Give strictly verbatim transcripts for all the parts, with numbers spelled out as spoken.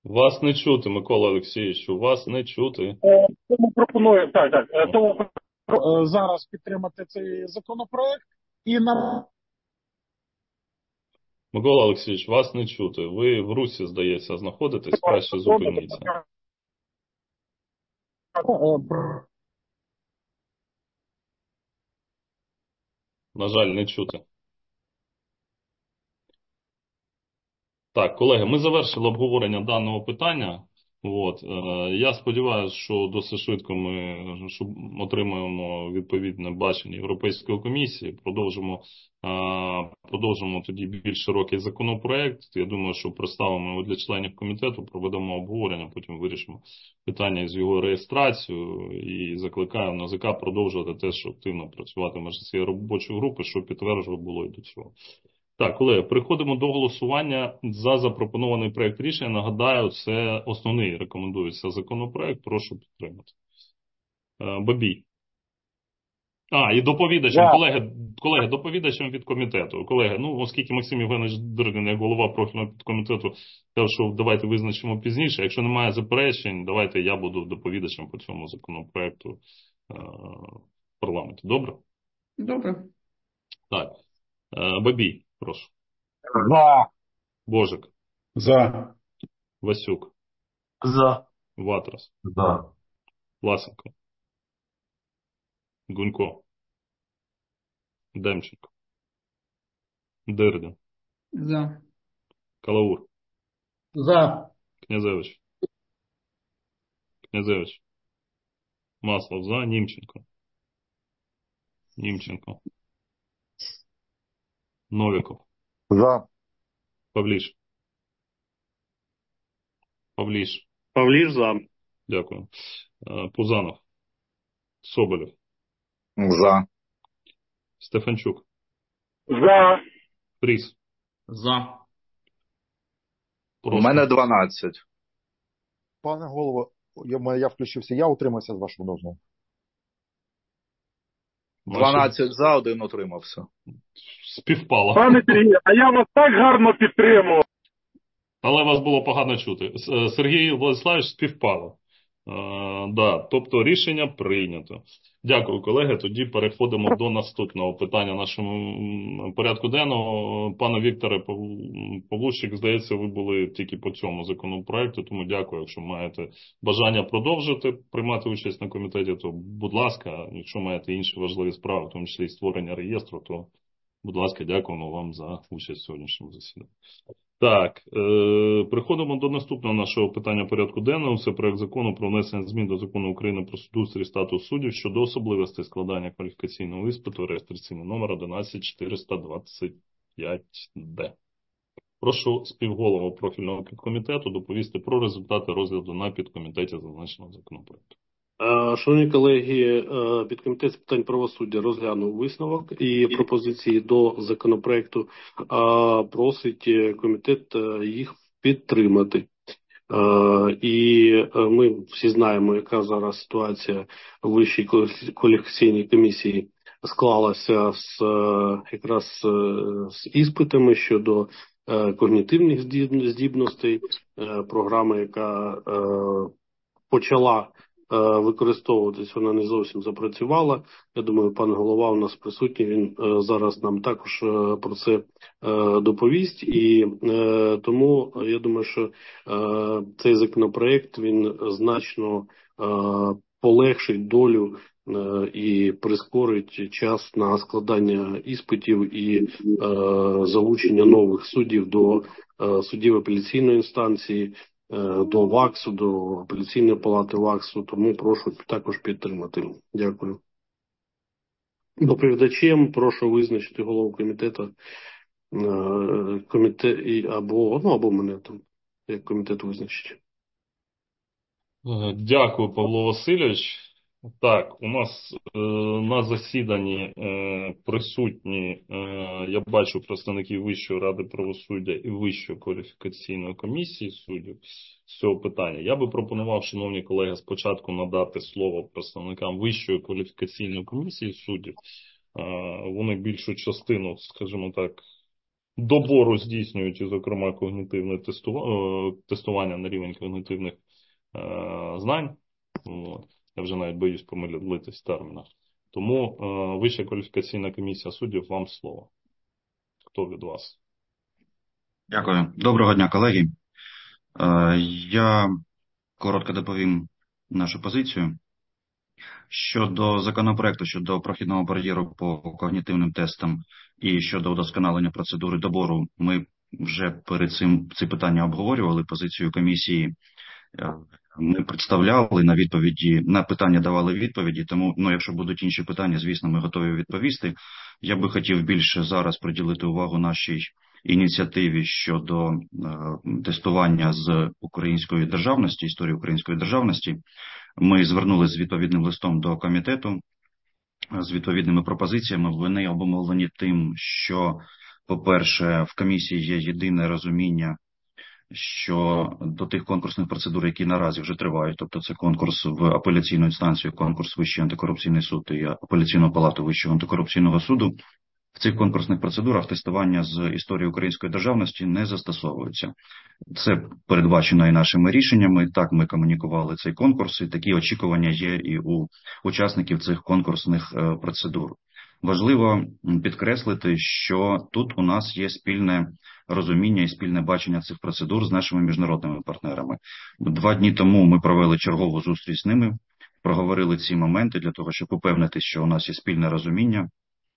Вас не чути, Микола Олексійович, у вас не чути. Е, Тому пропоную так, так. е, Тому е, зараз підтримати цей законопроект і на Микола Олексійович, вас не чути. Ви в русі, здається, знаходитесь, краще зупиніться. На жаль, не чути. Так, колеги, ми завершили обговорення даного питання. От. Е, я сподіваюся, що досить швидко ми що отримаємо відповідне бачення Європейської комісії. Продовжимо, е, продовжимо тоді більш широкий законопроект. Я думаю, що представимо його для членів комітету, проведемо обговорення, потім вирішимо питання з його реєстрацією і закликаємо НАЗК продовжувати те, що активно працюватиме з цієї робочої групи, що підтверджено було і до цього. Так, колеги, переходимо до голосування за запропонований проект рішення. Нагадаю, це основний рекомендується законопроект. Прошу підтримати. Е, Бабій. А, і доповідачем, Я. колеги, колеги, доповідачем від комітету. Колеги, ну, оскільки Максим Євгенович Дригин, як голова профільного підкомітету, сказав, що давайте визначимо пізніше. Якщо немає заперечень, давайте я буду доповідачем по цьому законопроекту е, в парламенті. Добре? Добре. Так. Е, Бабій, прошу. За. Божик. За. Васюк. За. Ватрас. За. Власенко. Гунько. Демченко. Дирдін. За. Калаур. За. Князевич. Князевич. Маслов за. Німченко. Німченко. Новіков. За. Павліш. Павліш. Павліш за. Дякую. Е, Пузанов. Соболєв. За. Стефанчук. За. Фріс. За. У Просто. мене дванадцять. Пане голово, я, я включився, я утримався з вашого дозволу. дванадцять за, один утримався. Співпало. Пане Сергію, а я вас так гарно підтримував. Але вас було погано чути. С- е, Сергій Владиславович співпало. Е, да, тобто рішення прийнято. Дякую, колеги. Тоді переходимо до наступного питання нашому м, порядку денного. Пане Вікторе Пав- Павлущик, здається, ви були тільки по цьому законопроекту, тому дякую. Якщо маєте бажання продовжити приймати участь на комітеті, то будь ласка. Якщо маєте інші важливі справи, в тому числі і створення реєстру, то будь ласка, дякуємо вам за участь в сьогоднішньому засіданні. Так, е, переходимо до наступного нашого питання порядку денного. Це проект закону про внесення змін до Закону України про судоустрій і статус суддів щодо особливостей складання кваліфікаційного іспиту, реєстраційний номер одинадцять чотириста двадцять п'ять д. Прошу співголову профільного підкомітету доповісти про результати розгляду на підкомітеті зазначеного законопроекту. Е, Шановні колеги, е, підкомітет з питань правосуддя розглянув висновок і пропозиції до законопроекту. Е, Просить е, комітет е, їх підтримати. Е, І е, ми всі знаємо, яка зараз ситуація в Вищій кваліфікаційній комісії склалася з е, якраз е, з іспитами щодо е, когнітивних здіб- здібностей. Е, Програма, яка е, почала е, використовуватись, вона не зовсім запрацювала. Я думаю, пан голова у нас присутній, він е, зараз нам також е, про це е, доповість. І е, тому я думаю, що е, цей законопроект, він значно е, полегшить долю е, і прискорить час на складання іспитів і е, залучення нових суддів до е, судів апеляційної інстанції, е, до ВАКСу, до апеляційної палати ВАКСу, тому прошу також підтримати. Дякую. Доповідачем прошу визначити голову комітету, е, комітет, і- або, ну, або мене там, як комітет визначить. Е, Дякую, Павло Васильович. Так, у нас е, на засіданні е, присутні, е, я бачу, представники Вищої ради правосуддя і Вищої кваліфікаційної комісії суддів з цього питання. Я би пропонував, шановні колеги, спочатку надати слово представникам Вищої кваліфікаційної комісії суддів. Е, вони більшу частину, скажімо так, добору здійснюють, і, зокрема, когнітивне тестува- е, тестування на рівень когнітивних е, знань. От. Я вже навіть боюсь помилитись в термінах. Тому е, Вища кваліфікаційна комісія суддів, вам слово. Хто від вас? Дякую. Доброго дня, колеги. Е, Я коротко доповім нашу позицію. Щодо законопроекту, щодо прохідного бар'єру по когнітивним тестам і щодо удосконалення процедури добору, ми вже перед цим ці питання обговорювали. Позицію комісії ми представляли, на відповіді, на питання давали відповіді, тому, ну, якщо будуть інші питання, звісно, ми готові відповісти. Я би хотів більше зараз приділити увагу нашій ініціативі щодо е, тестування з української державності, історії української державності. Ми звернулися з відповідним листом до комітету, з відповідними пропозиціями. Вони обумовлені тим, що, по-перше, в комісії є єдине розуміння, що до тих конкурсних процедур, які наразі вже тривають, тобто це конкурс в апеляційну інстанцію, конкурс Вищий антикорупційний суд і апеляційну палату Вищого антикорупційного суду, в цих конкурсних процедурах тестування з історії української державності не застосовуються. Це передбачено і нашими рішеннями. Так, ми комунікували цей конкурс, і такі очікування є і у учасників цих конкурсних процедур. Важливо підкреслити, що тут у нас є спільне розуміння і спільне бачення цих процедур з нашими міжнародними партнерами. Два дні тому ми провели чергову зустріч з ними, проговорили ці моменти для того, щоб упевнитися, що у нас є спільне розуміння.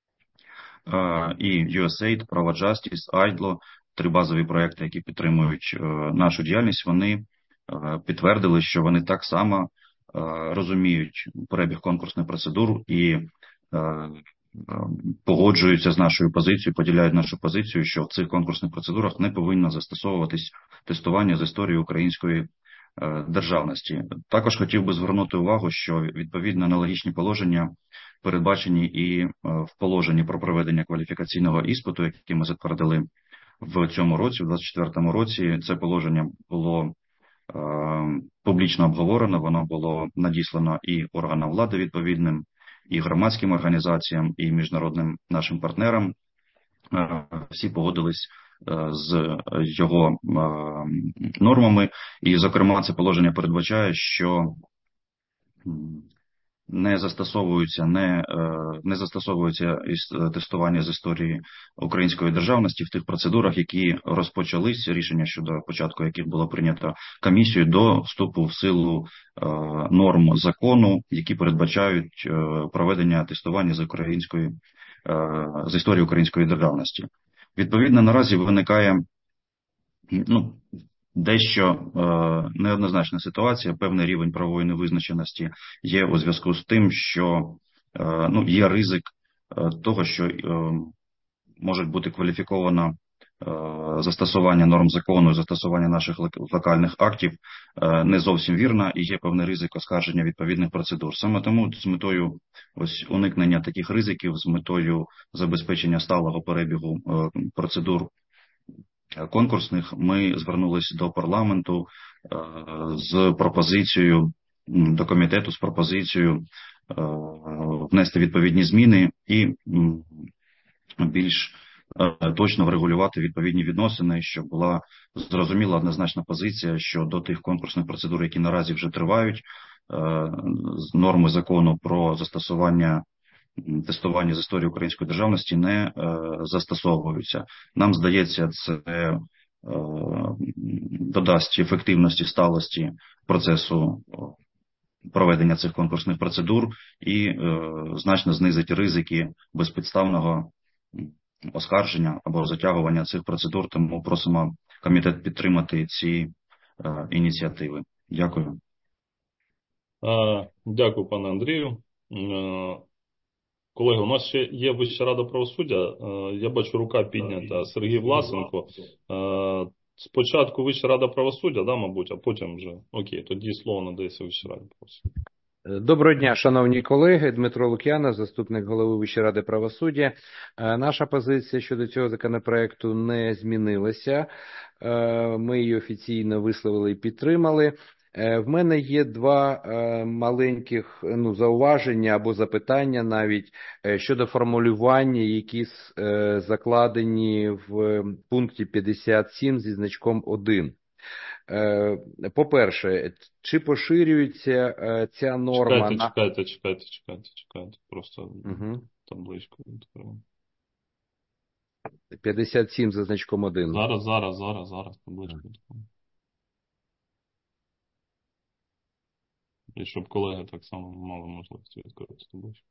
І ю ес ей ай ді, Prava Justice, ай ді ел о, три базові проекти, які підтримують нашу діяльність, вони підтвердили, що вони так само розуміють перебіг конкурсних процедур і погоджуються з нашою позицією, поділяють нашу позицію, що в цих конкурсних процедурах не повинно застосовуватись тестування з історії української державності. Також хотів би звернути увагу, що відповідно аналогічні положення передбачені і в положенні про проведення кваліфікаційного іспиту, яке ми затвердили в цьому році, в двадцять четвертому році. Це положення було е, публічно обговорено, воно було надіслано і органам влади відповідним, і громадським організаціям, і міжнародним нашим партнерам. Е, всі погодились е, з його е, нормами, і, зокрема, це положення передбачає, що не застосовуються, не, не застосовуються тестування з історії української державності в тих процедурах, які розпочались, рішення щодо початку яких було прийнято комісією до вступу в силу е, норм закону, які передбачають е, проведення тестування з української, е, з історії української державності. Відповідно, наразі виникає, ну, дещо е, неоднозначна ситуація, певний рівень правової невизначеності є у зв'язку з тим, що е, ну, є ризик е, того, що е, може бути кваліфіковано е, застосування норм закону, застосування наших локальних актів е, не зовсім вірно, і є певний ризик оскарження відповідних процедур. Саме тому з метою ось уникнення таких ризиків, з метою забезпечення сталого перебігу е, процедур конкурсних, ми звернулися до парламенту е, з пропозицією, до комітету з пропозицією е, внести відповідні зміни і м, більш е, точно врегулювати відповідні відносини, щоб була зрозуміла однозначна позиція, що до тих конкурсних процедур, які наразі вже тривають, е, норми закону про застосування тестування з історії української державності не е, застосовуються. Нам здається, це е, додасть ефективності, сталості процесу проведення цих конкурсних процедур і е, значно знизить ризики безпідставного оскарження або затягування цих процедур. Тому просимо комітет підтримати ці е, ініціативи. Дякую. Дякую, пане Андрію. Колеги, у нас ще є Вища рада правосуддя. Я бачу, рука піднята. Сергій Власенко. Спочатку Вища рада правосуддя, да, мабуть, а потім вже. Окей, тоді слово надається Вищій раді правосуддя. Доброго дня, шановні колеги. Дмитро Лук'янов, заступник голови Вищої ради правосуддя. Наша позиція щодо цього законопроекту не змінилася. Ми її офіційно висловили і підтримали. Е, В мене є два е, маленьких ну, зауваження або запитання навіть е, щодо формулювання, які с- е, закладені в пункті п'ятдесят сім зі значком один. Е, По-перше, чи поширюється е, ця норма Чекайте, на... чекайте, чекайте, чекайте, чекайте. Просто Угу. табличку відкрию. п'ятдесят сім за значком один. Зараз, зараз, зараз, зараз табличку відкрию. І щоб колеги так само мали можливість відкрити табличку.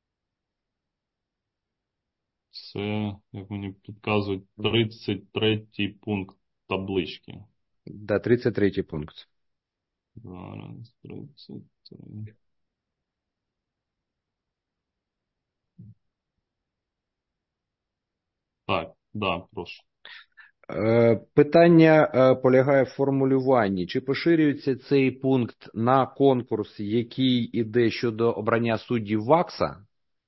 Це, як мені підказують, тридцять третій пункт таблички. Да, тридцять третій пункт. Зараз, тридцять три. Так, да, прошу. Е, Питання е, полягає в формулюванні. Чи поширюється цей пункт на конкурс, який іде щодо обрання суддів ВАКСа?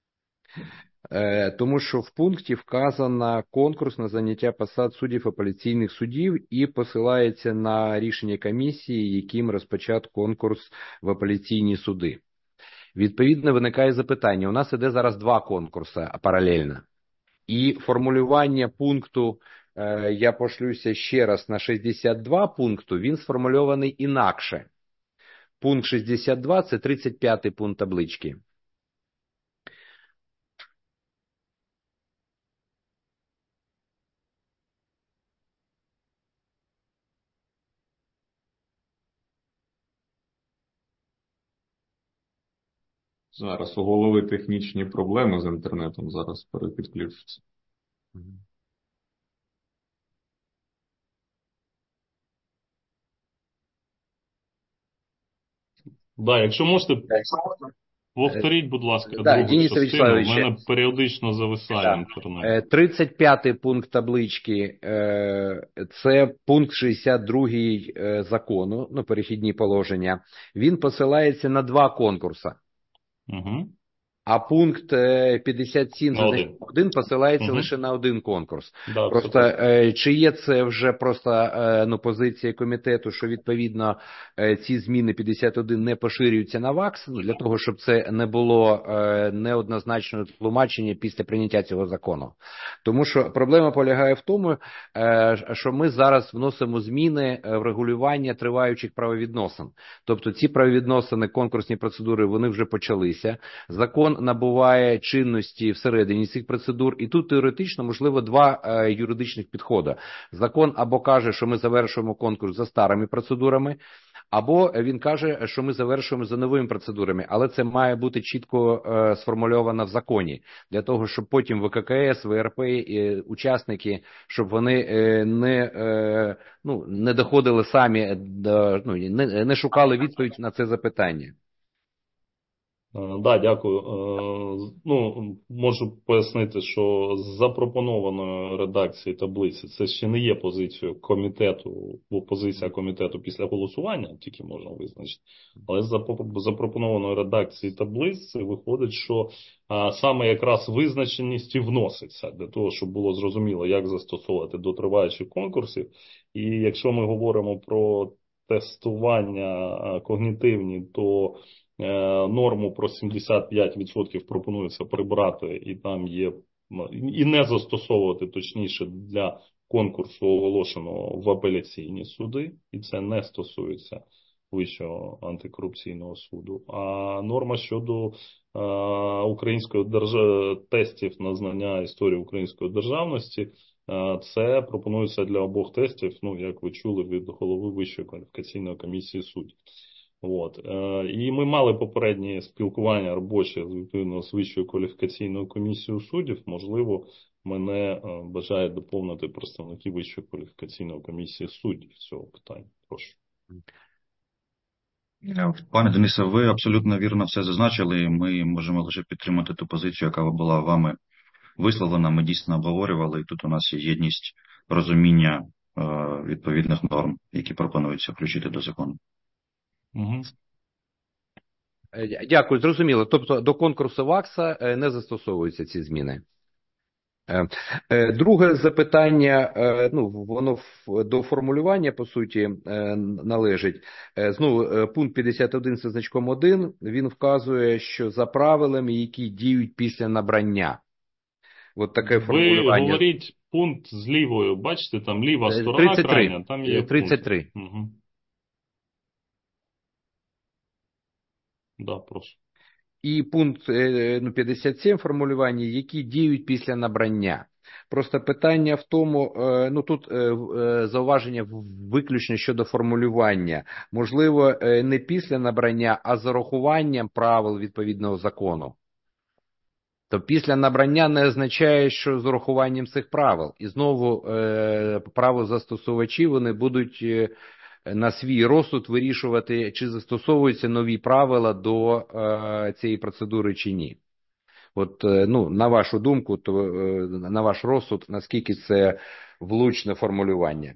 Е, Тому що в пункті вказано конкурс на заняття посад суддів апеляційних судів і посилається на рішення комісії, яким розпочат конкурс в апеляційні суди. Відповідно, виникає запитання. У нас іде зараз два конкурси паралельно. І формулювання пункту, е, я пошлюся ще раз на шістдесят два пункту, він сформульований інакше. Пункт шістдесят два – це тридцять п'ятий пункт таблички. Зараз у голови технічні проблеми з інтернетом, зараз перепідключиться. Да, якщо можете, повторіть, будь ласка, Да, другу Денис частину. У Вячеславович, мене періодично зависає Да. інтернет. Е, тридцять п'ятий пункт таблички е, – це пункт шістдесят другий е, закону, ну, перехідні положення. Він посилається на два конкурси. Угу. А пункт е, п'ятдесят сім На за один. значком один посилається Мгм. лише на один конкурс. Да, Просто все так. е, чи є це вже просто е, ну, позиція комітету, що відповідно е, ці зміни п'ятдесят один не поширюються на ВАКС, ну, для того, щоб це не було е, неоднозначного тлумачення після прийняття цього закону. Тому що проблема полягає в тому, е, що ми зараз вносимо зміни в регулювання триваючих правовідносин. Тобто ці правовідносини, конкурсні процедури, вони вже почалися. Закон набуває чинності всередині цих процедур, і тут теоретично можливо два е, юридичних підходи. Закон або каже, що ми завершуємо конкурс за старими процедурами, або він каже, що ми завершуємо за новими процедурами, але це має бути чітко е, сформульовано в законі, для того, щоб потім ВККС, ВРП, е, учасники, щоб вони е, не, е, ну, не доходили самі, до, ну, не, не шукали відповідь на це запитання. Е, Да, дякую. Е, Ну, можу пояснити, що з запропонованої редакції таблиці це ще не є позицією комітету, бо позиція комітету після голосування тільки можна визначити. Але з запо- запропонованої редакції таблиці виходить, що а, саме якраз визначеність і вноситься для того, щоб було зрозуміло, як застосовувати до триваючих конкурсів. І якщо ми говоримо про тестування а, когнітивні, то норму про сімдесят п'ять відсотків пропонується прибрати, і там є, і не застосовувати, точніше, для конкурсу, оголошеного в апеляційні суди, і це не стосується Вищого антикорупційного суду. А норма щодо а, української держави, тестів на знання історії української державності, а, це пропонується для обох тестів, ну, як ви чули від голови Вищої кваліфікаційної комісії суддів. От. І ми мали попередні спілкування робочі відповідно з Вищою кваліфікаційною комісією суддів. Можливо, мене бажають доповнити представники Вищої кваліфікаційної комісії суддів цього питання. Прошу. Пане Денисе, ви абсолютно вірно все зазначили. Ми можемо лише підтримати ту позицію, яка була вами висловлена. Ми дійсно обговорювали, і тут у нас є єдність розуміння е, відповідних норм, які пропонуються включити до закону. Угу. Дякую, зрозуміло. Тобто до конкурсу ВАКСа не застосовуються ці зміни? Е, е, Друге запитання, е, ну, воно в- до формулювання, по суті, е, належить. Е, Знову, е, пункт п'ятдесят один зі значком один, він вказує, що за правилами, які діють після набрання. От таке Ви формулювання. говоріть пункт з лівою, бачите, там ліва Е, сторона тридцять три. крайня, там є Е, тридцять три. пункт. Угу. Да, прошу. І пункт е, ну, п'ятдесят сім формулювання, які діють після набрання. Просто питання в тому, е, ну тут е, е, зауваження в- виключно щодо формулювання. Можливо, е, не після набрання, а з урахуванням правил відповідного закону. То після набрання не означає, що з урахуванням цих правил. І знову е, правозастосувачі, вони будуть е, на свій розсуд вирішувати, чи застосовуються нові правила до е, цієї процедури чи ні. От, е, ну, на вашу думку, то е, на ваш розсуд, наскільки це влучне формулювання?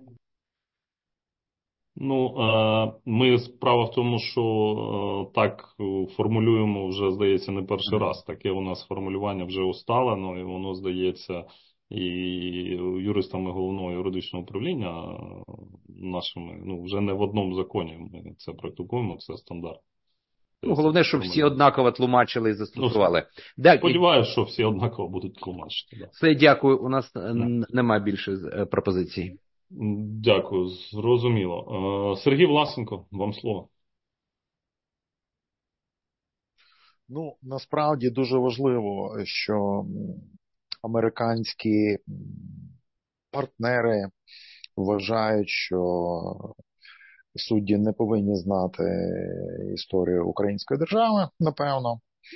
Ну, е, ми справа в тому, що е, так е, формулюємо вже, здається, не перший раз. Таке у нас формулювання вже усталено, і воно, здається, і юристами головного юридичного управління е, нашими, ну, вже не в одному законі ми це практикуємо, це стандарт. Ну, головне, щоб всі однаково тлумачили і застосували. Да, і Сподіваюся, що всі однаково будуть тлумачити. Да. все, дякую. У нас н- немає більше е, пропозицій. Дякую, зрозуміло. Е, Сергій Власенко, вам слово. Ну, насправді дуже важливо, що м, американські м, партнери вважають, що судді не повинні знати історію української держави, напевно.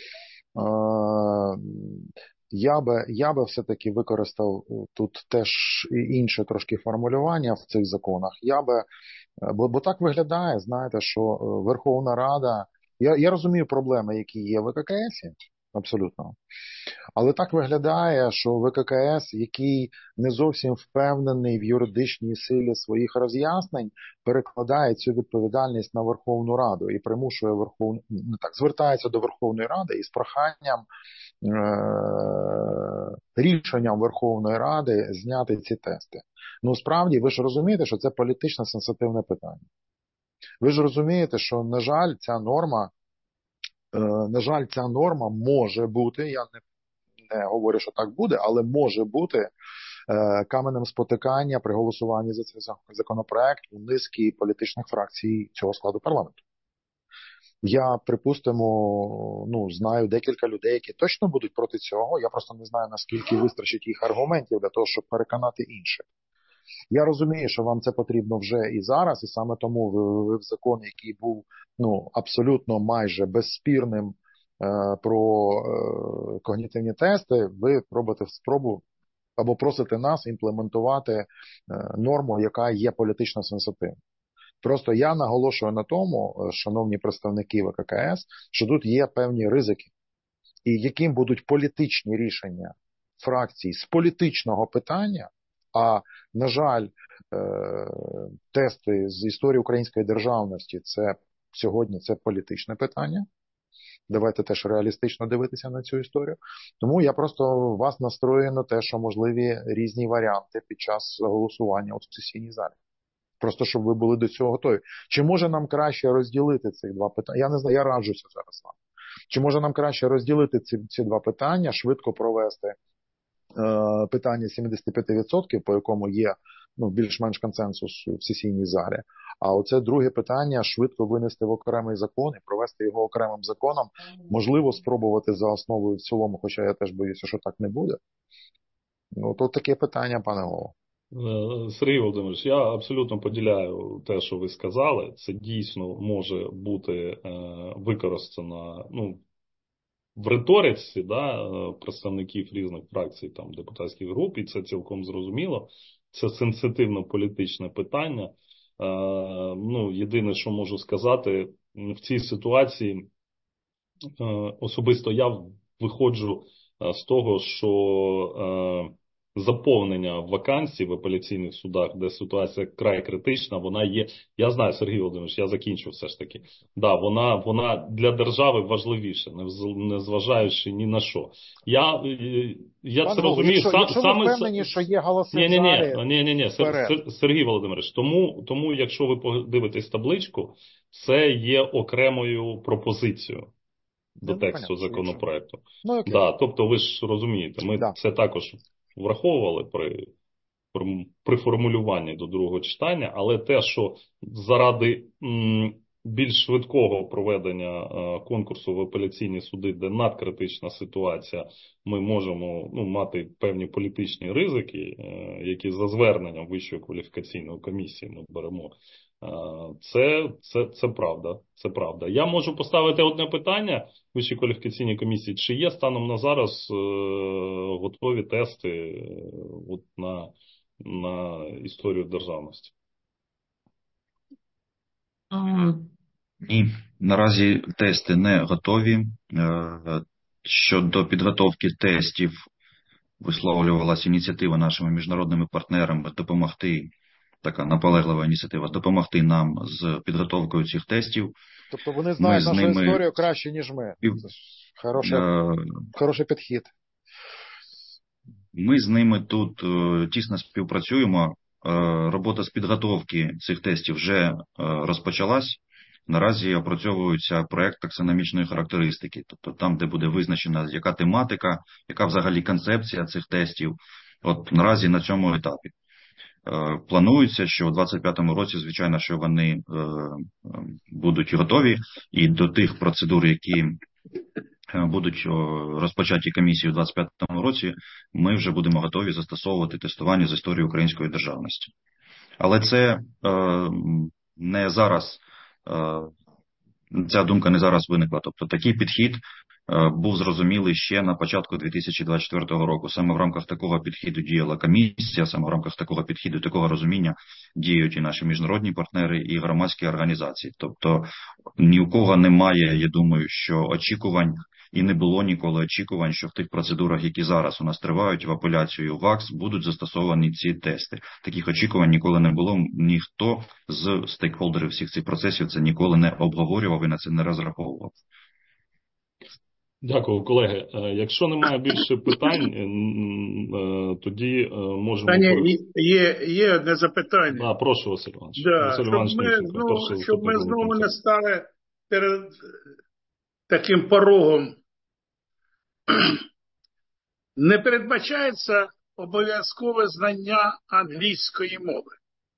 Е, Я би, я би все-таки використав тут теж і інше трошки формулювання в цих законах. Я би, бо, бо так виглядає, знаєте, що Верховна Рада, я, я розумію проблеми, які є в ВККС, абсолютно. Але так виглядає, що ВККС, який не зовсім впевнений в юридичній силі своїх роз'яснень, перекладає цю відповідальність на Верховну Раду і примушує Верховну, не так, звертається до Верховної Ради із проханням е- рішенням Верховної Ради зняти ці тести. Ну, справді, ви ж розумієте, що це політично сенситивне питання. Ви ж розумієте, що, на жаль, ця норма На жаль, ця норма може бути, я не, не говорю, що так буде, але може бути е, каменем спотикання при голосуванні за цей законопроект у низки політичних фракцій цього складу парламенту. Я, припустимо, ну, знаю декілька людей, які точно будуть проти цього, я просто не знаю, наскільки вистачить їх аргументів для того, щоб переконати інших. Я розумію, що вам це потрібно вже і зараз, і саме тому ви, ви в закон, який був ну, абсолютно майже безспірним е, про е, когнітивні тести, ви робите спробу або просите нас імплементувати е, норму, яка є політично сенситивною. Просто я наголошую на тому, шановні представники ВККС, що тут є певні ризики. І яким будуть політичні рішення фракцій з політичного питання, а, на жаль, тести з історії української державності це сьогодні це політичне питання. Давайте теж реалістично дивитися на цю історію. Тому я просто вас настрою на те, що можливі різні варіанти під час голосування у сесійній залі. Просто, щоб ви були до цього готові. Чи може нам краще розділити цих два питання? Я не знаю, я раджуся зараз вам. Чи може нам краще розділити ці, ці два питання, швидко провести е, питання сімдесят п'ять відсотків, по якому є ну, більш-менш консенсус в сесійній залі, а оце друге питання швидко винести в окремий закон і провести його окремим законом, можливо, спробувати за основою в цілому, хоча я теж боюся, що так не буде. Ну, то таке питання, пане голово. Сергій Володимирович, я абсолютно поділяю те, що ви сказали. Це дійсно може бути е, використано ну, в риториці да, представників різних фракцій, там, депутатських груп, і це цілком зрозуміло. Це сенситивно політичне питання. Е, ну, єдине, що можу сказати, в цій ситуації е, особисто я виходжу з того, що е, заповнення вакансій в апеляційних судах, де ситуація край критична, вона є, я знаю, Сергій Володимирович, я закінчу все ж таки, да, вона, вона для держави важливіша, не зважаючи ні на що. Я, я це розумію. Якщо, сам, якщо саме... ви впевнені, що є голоси ні, ні, в залі, ні, ні, ні, ні. Сергій Володимирович, тому, тому, якщо ви подивитесь табличку, це є окремою пропозицією до ну, тексту понятно, законопроекту. Ну, да, тобто ви ж розумієте, ми да. це також враховували при, при, при формулюванні до другого читання, але те, що заради м, більш швидкого проведення е, конкурсу в апеляційні суди, де надкритична ситуація, ми можемо ну, мати певні політичні ризики, е, які за зверненням Вищої кваліфікаційної комісії ми беремо. Це, це, це правда, це правда. Я можу поставити одне питання Вищій кваліфікаційній комісії. Чи є станом на зараз е, готові тести е, от на, на історію державності? Ні, наразі тести не готові. Щодо підготовки тестів висловлювалася ініціатива нашими міжнародними партнерами допомогти, така наполеглива ініціатива, допомогти нам з підготовкою цих тестів. Тобто вони знають нашу ними... історію краще, ніж ми. Це хороший, е... хороший підхід. Ми з ними тут е, тісно співпрацюємо. Е, робота з підготовки цих тестів вже е, розпочалась. Наразі опрацьовується проект таксономічної характеристики, тобто там, де буде визначена, яка тематика, яка взагалі концепція цих тестів. От наразі на цьому етапі. Е, планується, що у двадцять п'ятому році, звичайно, що вони е, будуть готові, і до тих процедур, які будуть розпочаті комісією у двадцять п'ятому році, ми вже будемо готові застосовувати тестування з історії української державності. Але це е, не зараз, е, ця думка не зараз виникла. Тобто такий підхід е, був зрозумілий ще на початку дві тисячі двадцять четвертого року. Саме в рамках такого підходу діяла комісія, саме в рамках такого підходу, такого розуміння діють і наші міжнародні партнери, і громадські організації. Тобто ні у кого немає, я думаю, що очікувань, і не було ніколи очікувань, що в тих процедурах, які зараз у нас тривають в апеляцію ВАКС, будуть застосовані ці тести. Таких очікувань ніколи не було. Ніхто з стейкхолдерів всіх цих процесів це ніколи не обговорював і на це не розраховував. Дякую, колеги. Якщо немає більше питань, тоді можемо... Питання є, є одне запитання. Да, прошу, Василь Іванович. Да, Василь щоб Іванович ми, Німченко, знову, щоб ми знову Німченко. не стали перед таким порогом. Не передбачається обов'язкове знання англійської мови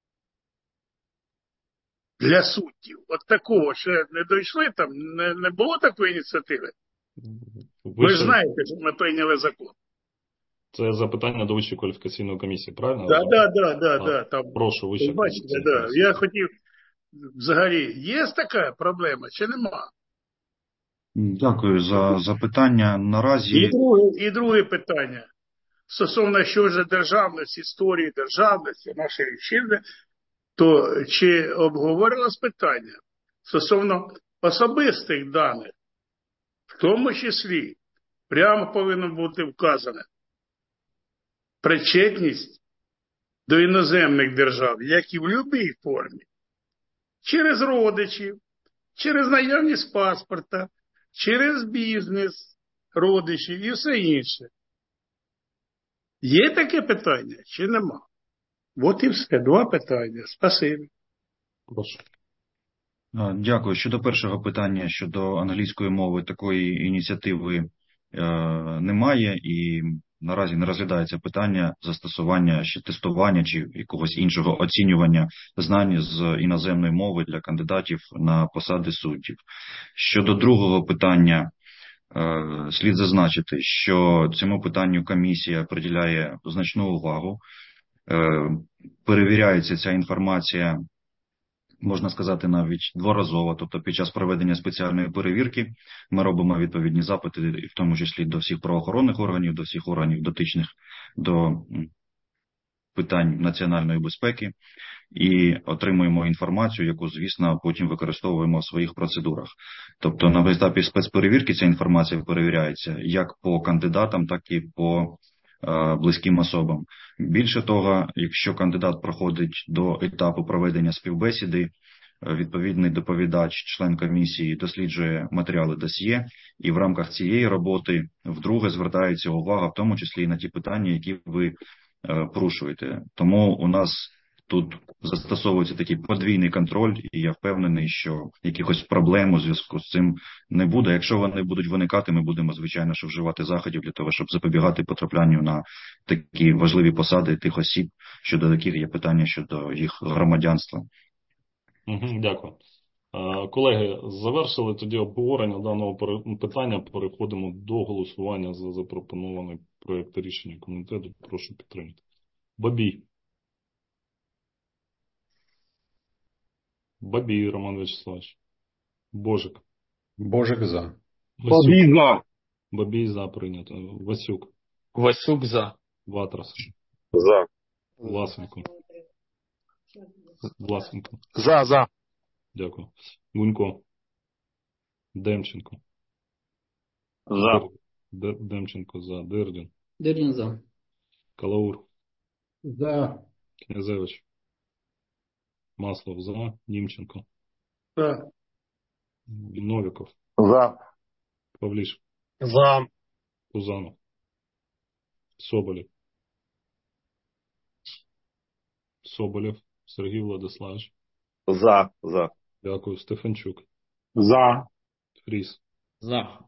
для суддів. От такого ще не дійшли, там не, не було такої ініціативи. Ви, Ви ж знаєте, що ми прийняли закон. Це запитання до Вищої кваліфікаційної комісії, правильно? Так, так, так, так, так. Там, прошу, Вища бачите, да. Я хотів, взагалі, є така проблема чи нема? Дякую за запитання. Наразі... І друге, і друге питання. Стосовно що ж державності, історії державності, нашої вітчизни, то чи обговорювалось питання стосовно особистих даних, в тому числі прямо повинно бути вказано причетність до іноземних держав, як і в будь-якій формі, через родичів, через наявність паспорта, через бізнес родичів і все інше. Є таке питання чи нема? От і все. Два питання. Спасибі. Прошу. Дякую. Щодо першого питання, щодо англійської мови, такої ініціативи е, немає і наразі не розглядається питання застосування чи тестування чи якогось іншого оцінювання знань з іноземної мови для кандидатів на посади суддів. Щодо другого питання, е, слід зазначити, що цьому питанню комісія приділяє значну увагу. Е, перевіряється ця інформація, можна сказати, навіть дворазово, тобто під час проведення спеціальної перевірки ми робимо відповідні запити, в тому числі до всіх правоохоронних органів, до всіх органів дотичних до питань національної безпеки і отримуємо інформацію, яку, звісно, потім використовуємо в своїх процедурах. Тобто на етапі спецперевірки ця інформація перевіряється як по кандидатам, так і по близьким особам. Більше того, якщо кандидат проходить до етапу проведення співбесіди, відповідний доповідач, член комісії досліджує матеріали досьє, і в рамках цієї роботи вдруге звертається увага, в тому числі і на ті питання, які ви порушуєте. Тому у нас тут застосовується такий подвійний контроль, і я впевнений, що якихось проблем у зв'язку з цим не буде. Якщо вони будуть виникати, ми будемо, звичайно, що вживати заходів для того, щоб запобігати потраплянню на такі важливі посади тих осіб, щодо яких є питання щодо їх громадянства. Угу, дякую. Колеги, завершили тоді обговорення даного питання. Переходимо до голосування за запропонований проєкт рішення комітету. Прошу підтримати. Бабій. Бабій Роман Вячеславович. Божик. Божик за. Бабій за. Бабій за прийнято. Васюк. Васюк за. Ватрас. За. Власенко. Власенко. За, за. Дякую. Гунько. Демченко. За. Д- Демченко за. Дирдін. Дирдін за. Калаур. За. Князевич. Маслов за. Німченко. За. Новіков. За. Павліш. За. Пузанов. Соболєв. Соболєв. Сергій Владиславович. За. За. Дякую. Стефанчук. За. Фріс. За.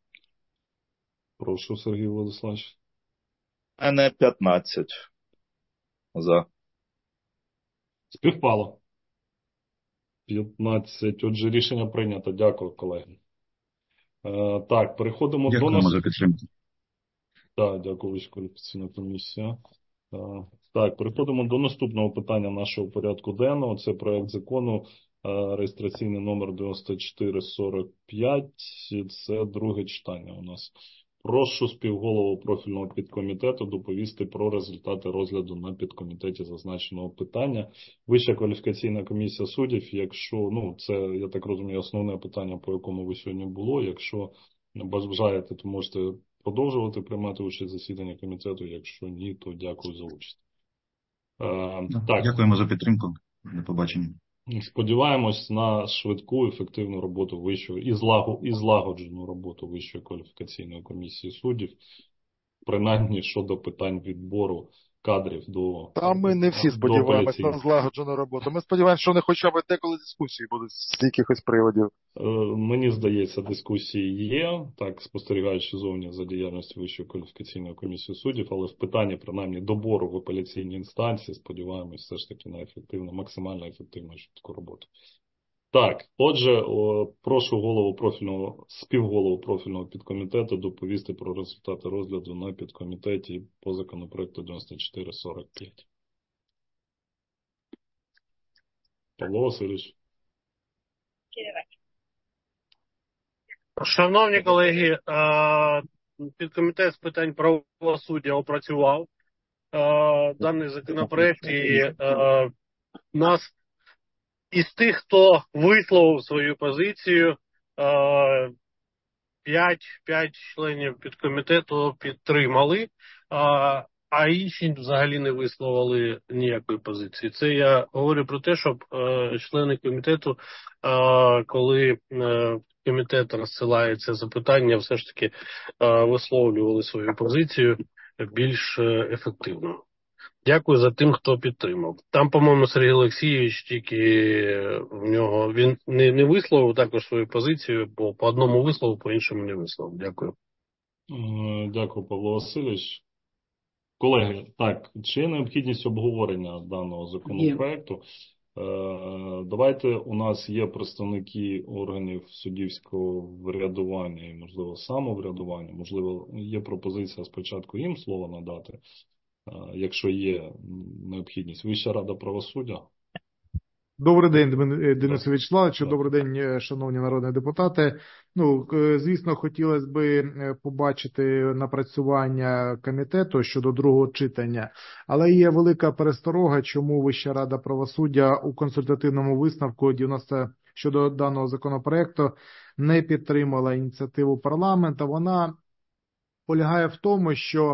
Прошу, Сергій Владиславович. Н п'ятнадцять. За. Співпало. п'ятнадцять. Отже, рішення прийнято. Дякую, колеги. Е, так, переходимо Дякуємо до нас. за підтримку. Так, дякую, Військово-ліквідаційна комісія. Е, Так, переходимо до наступного питання нашого порядку денного. Це проект закону е, реєстраційний номер дев'яносто чотири сорок п'ять. Це друге читання у нас. Прошу співголову профільного підкомітету доповісти про результати розгляду на підкомітеті зазначеного питання. Вища кваліфікаційна комісія суддів, якщо, ну, це, я так розумію, основне питання, по якому ви сьогодні було. Якщо бажаєте, то можете продовжувати приймати участь в засіданні комітету. Якщо ні, то дякую за участь. Е, так. Дякуємо за підтримку. До побачення. Сподіваємось на швидку, ефективну роботу вищої і, злагу, і злагоджену роботу Вищої кваліфікаційної комісії суддів, принаймні щодо питань відбору кадрів до Та ми не всі сподіваємось на злагоджену роботу. Ми сподіваємося, що вони хоча б деколи дискусії будуть з якихось приводів. Е, мені здається, дискусії є, так, спостерігаючи зовні за діяльністю Вищої кваліфікаційної комісії суддів, але в питанні, принаймні, добору в апеляційній інстанції, сподіваємось все ж таки на ефективну, максимально ефективну і швидку роботу. Так, отже, о, прошу голову профільного, співголову профільного підкомітету доповісти про результати розгляду на підкомітеті по законопроекту дев'яносто чотири сорок п'ять. Павло Васильович. Шановні колеги, підкомітет з питань правосуддя опрацював даний законопроект, і нас із тих, хто висловив свою позицію, п'ять членів підкомітету підтримали, а інші взагалі не висловили ніякої позиції. Це я говорю про те, щоб члени комітету, коли комітет розсилає це запитання, все ж таки висловлювали свою позицію більш ефективно. Дякую за тим, хто підтримав. Там, по-моєму, Сергій Олексійович тільки в нього, він не, не висловив також свою позицію, бо по одному висловив, по іншому не висловив. Дякую. Дякую, Павло Васильович. Колеги, так, чи є необхідність обговорення даного законопроекту? Є. Давайте, у нас є представники органів суддівського врядування і, можливо, самоврядування. Можливо, є пропозиція спочатку їм слово надати, якщо є необхідність. Вища рада правосуддя. Добрий день, Денис Вячеславович. Добрий день, шановні народні депутати. Ну, звісно, хотілося б побачити напрацювання комітету щодо другого читання, але є велика пересторога, чому Вища рада правосуддя у консультативному висновку дев'яносто щодо даного законопроекту не підтримала ініціативу парламенту. Вона полягає в тому, що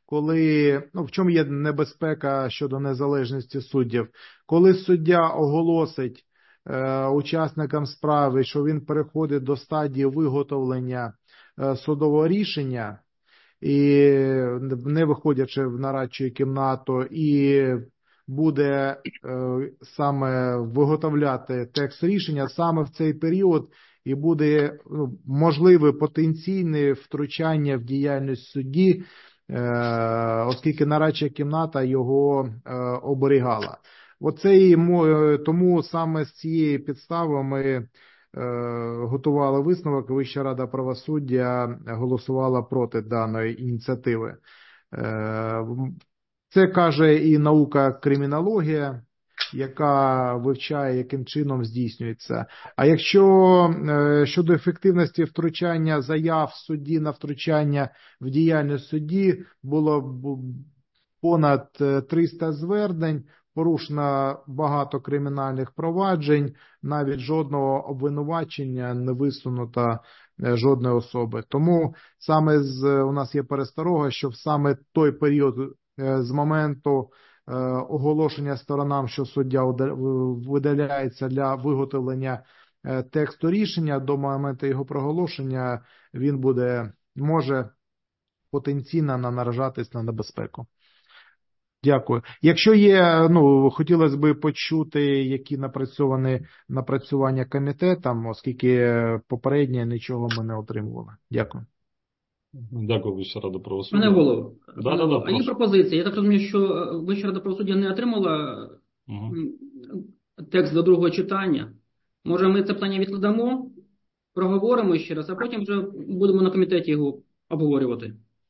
коли, ну, в чому є небезпека щодо незалежності суддів, коли суддя оголосить е, учасникам справи, що він переходить до стадії виготовлення е, судового рішення, і не виходячи в нарадчу кімнату, і буде е, саме виготовляти текст рішення саме в цей період, і буде ну, можливе потенційне втручання в діяльність судді, е, оскільки нарадча кімната його е, оберігала. Оце і тому саме з цієї підстави ми готували висновок, Вища рада правосуддя голосувала проти даної ініціативи. Це каже і наука кримінологія, яка вивчає, яким чином здійснюється. А якщо щодо ефективності втручання заяв судді на втручання в діяльність судді було понад триста звернень, порушено багато кримінальних проваджень, навіть жодного обвинувачення не висунуто жодної особи. Тому саме з, у нас є пересторога, що в саме той період з моменту оголошення сторонам, що суддя видаляється для виготовлення тексту рішення, до моменту його проголошення він буде, може потенційно наражатись на небезпеку. Дякую. Якщо є, ну, хотілося б почути, які напрацьовані напрацювання комітетом, оскільки попереднє нічого ми не отримували. Дякую. Дякую, Вища рада правосуддя. Пане голово, да, да, да, а є пропозиція. Я так розумію, що Вища рада правосуддя не отримала угу. текст до другого читання. Може, ми це питання відкладемо, проговоримо ще раз, а потім вже будемо на комітеті його обговорювати.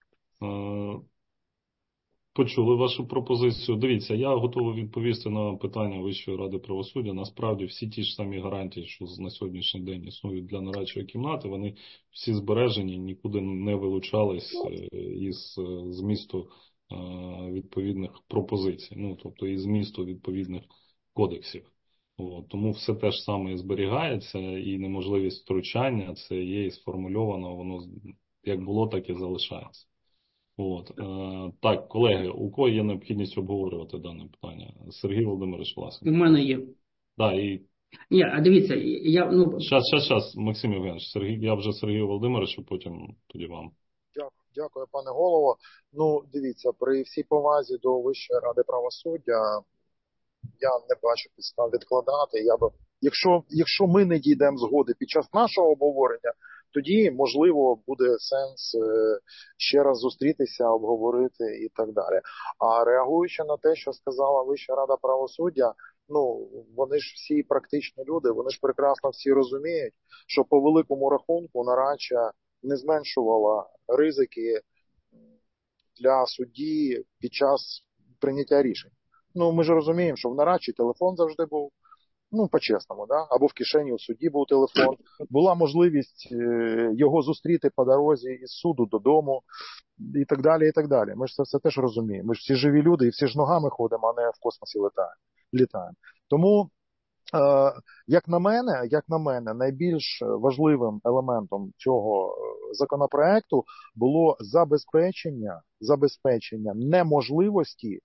Почули вашу пропозицію. Дивіться, я готовий відповісти на питання Вищої ради правосуддя. Насправді всі ті ж самі гарантії, що на сьогоднішній день існують для нарадчої кімнати, вони всі збережені, нікуди не вилучались із змісту відповідних пропозицій, ну, тобто із змісту відповідних кодексів. От, тому все те ж саме і зберігається, і неможливість втручання, це є і сформульовано, воно як було, так і залишається. От. Е, так, колеги, у кого є необхідність обговорювати дане питання? Сергій Володимирович Власенко. У мене є. Да, і... Ні, а дивіться, я... Ну... Щас, щас, щас, Максим Євгенович, Сергій, я вже Сергію Володимировичу, потім тоді вам. Дякую, дякую, пане голово. Ну, дивіться, при всій повазі до Вищої ради правосуддя я не бачу підстав відкладати. Я би, якщо, якщо ми не дійдемо згоди під час нашого обговорення, тоді, можливо, буде сенс ще раз зустрітися, обговорити і так далі. А реагуючи на те, що сказала Вища рада правосуддя, ну, вони ж всі практичні люди, вони ж прекрасно всі розуміють, що по великому рахунку нарадча не зменшувала ризики для судді під час прийняття рішень. Ну, ми ж розуміємо, що в нарадчі телефон завжди був, ну, по-чесному, да? Або в кишені у судді був телефон. Була можливість його зустріти по дорозі із суду додому і так далі, і так далі. Ми ж це все теж розуміємо. Ми ж всі живі люди і всі ж ногами ходимо, а не в космосі літаємо. літаємо. Тому, е, як на мене, як на мене, найбільш важливим елементом цього законопроекту було забезпечення, забезпечення неможливості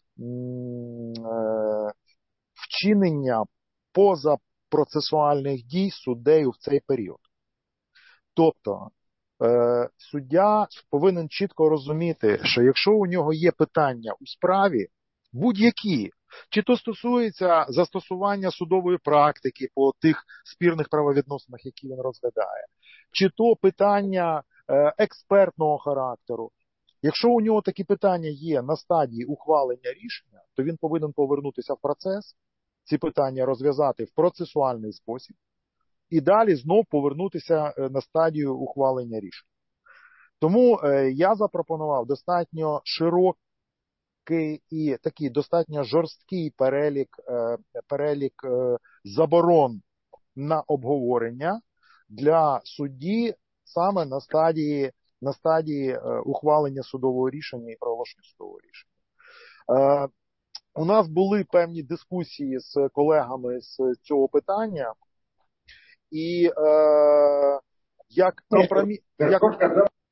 е, вчинення позапроцесуальних дій суддею в цей період. Тобто, е, суддя повинен чітко розуміти, що якщо у нього є питання у справі, будь-які, чи то стосується застосування судової практики по тих спірних правовідносинах, які він розглядає, чи то питання е, експертного характеру, якщо у нього такі питання є на стадії ухвалення рішення, то він повинен повернутися в процес, ці питання розв'язати в процесуальний спосіб і далі знов повернутися на стадію ухвалення рішень. Тому е, я запропонував достатньо широкий і такий достатньо жорсткий перелік, е, перелік е, заборон на обговорення для судді саме на стадії, на стадії е, ухвалення судового рішення і проголошення судового рішення. Е, У нас були певні дискусії з колегами з цього питання, і е, як компроміс, як,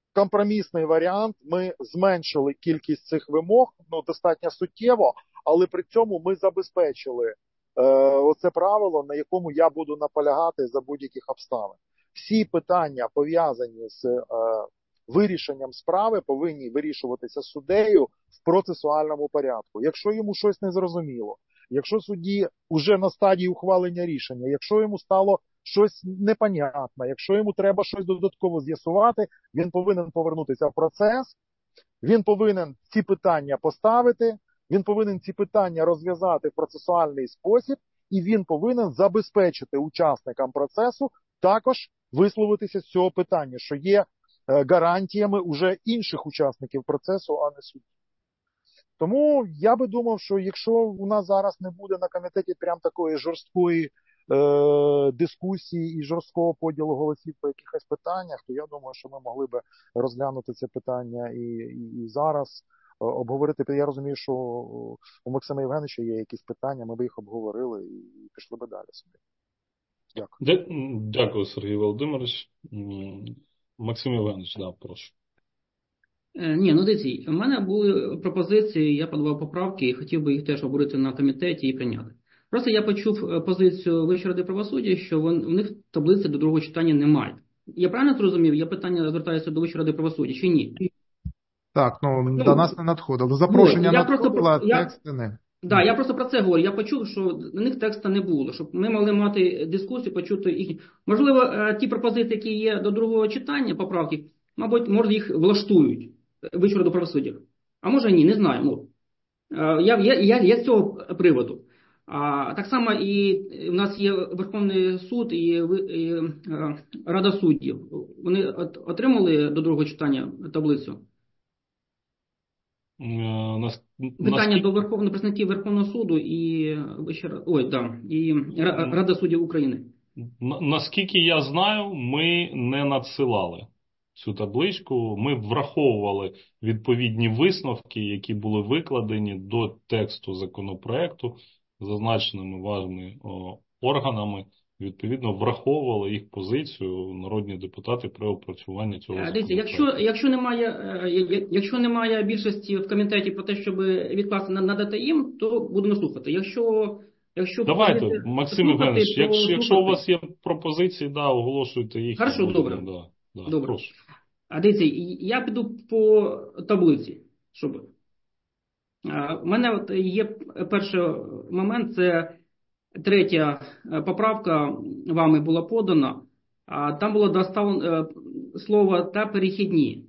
компромісний варіант, ми зменшили кількість цих вимог, ну, достатньо суттєво, але при цьому ми забезпечили е, оце правило, на якому я буду наполягати за будь-яких обставин. Всі питання, пов'язані з е, вирішенням справи, повинні вирішуватися суддею в процесуальному порядку. Якщо йому щось не зрозуміло, якщо судді вже на стадії ухвалення рішення, якщо йому стало щось непонятне, якщо йому треба щось додатково з'ясувати, він повинен повернутися в процес, він повинен ці питання поставити, він повинен ці питання розв'язати в процесуальний спосіб, і він повинен забезпечити учасникам процесу також висловитися з цього питання, що є гарантіями уже інших учасників процесу, а не судді. Тому я би думав, що якщо у нас зараз не буде на комітеті прям такої жорсткої е, дискусії і жорсткого поділу голосів по якихось питаннях, то я думаю, що ми могли би розглянути це питання і, і, і зараз е, обговорити. Я розумію, що у Максима Євгеновича є якісь питання, ми би їх обговорили і пішли би далі собі. Дякую. Дякую, Сергій Володимирович. Максим Євгенович, да, прошу. Ні, ну дивіться, у мене були пропозиції, я подавав поправки і хотів би їх теж обговорити на комітеті і прийняти. Просто я почув позицію Вищої ради правосуддя, що в них таблиці до другого читання немає. Я правильно зрозумів? Я питання звертаюся до Вищої ради правосуддя чи ні? Так, ну, ну до нас не надходило. Запрошення надходило, а тексти не. Так, да, я просто про це говорю. Я почув, що на них текста не було, щоб ми могли мати дискусію, почути їх. Можливо, ті пропозиції, які є до другого читання, поправки, мабуть, може їх влаштують Вищу раду правосуддя. А може ні, не знаю. Ну, я, я, я, я з цього приводу. А, так само і в нас є Верховний суд і, і Рада суддів. Вони отримали до другого читання таблицю? Нас, Питання нас... до Верховного представників Верховного суду і, ой, да, і Рада суддів України. Наскільки я знаю, ми не надсилали цю табличку. Ми враховували відповідні висновки, які були викладені до тексту законопроекту, зазначеними важними органами. Відповідно, враховували їх позицію народні депутати при опрацюванні цього законопроекту. Якщо, якщо, немає, якщо немає більшості в комітеті про те, щоб відкласти надати їм, то будемо слухати. Якщо, якщо Давайте, будете, Максим Євгенович, то якщо, якщо у вас є пропозиції, да, оголошуйте їх. Хорошо, добре. Да, да, добре. Прошу. А дивіться, я піду по таблиці. Щоб... У мене от є перший момент, це третя поправка вами була подана, а там було доставлено слово «та перехідні».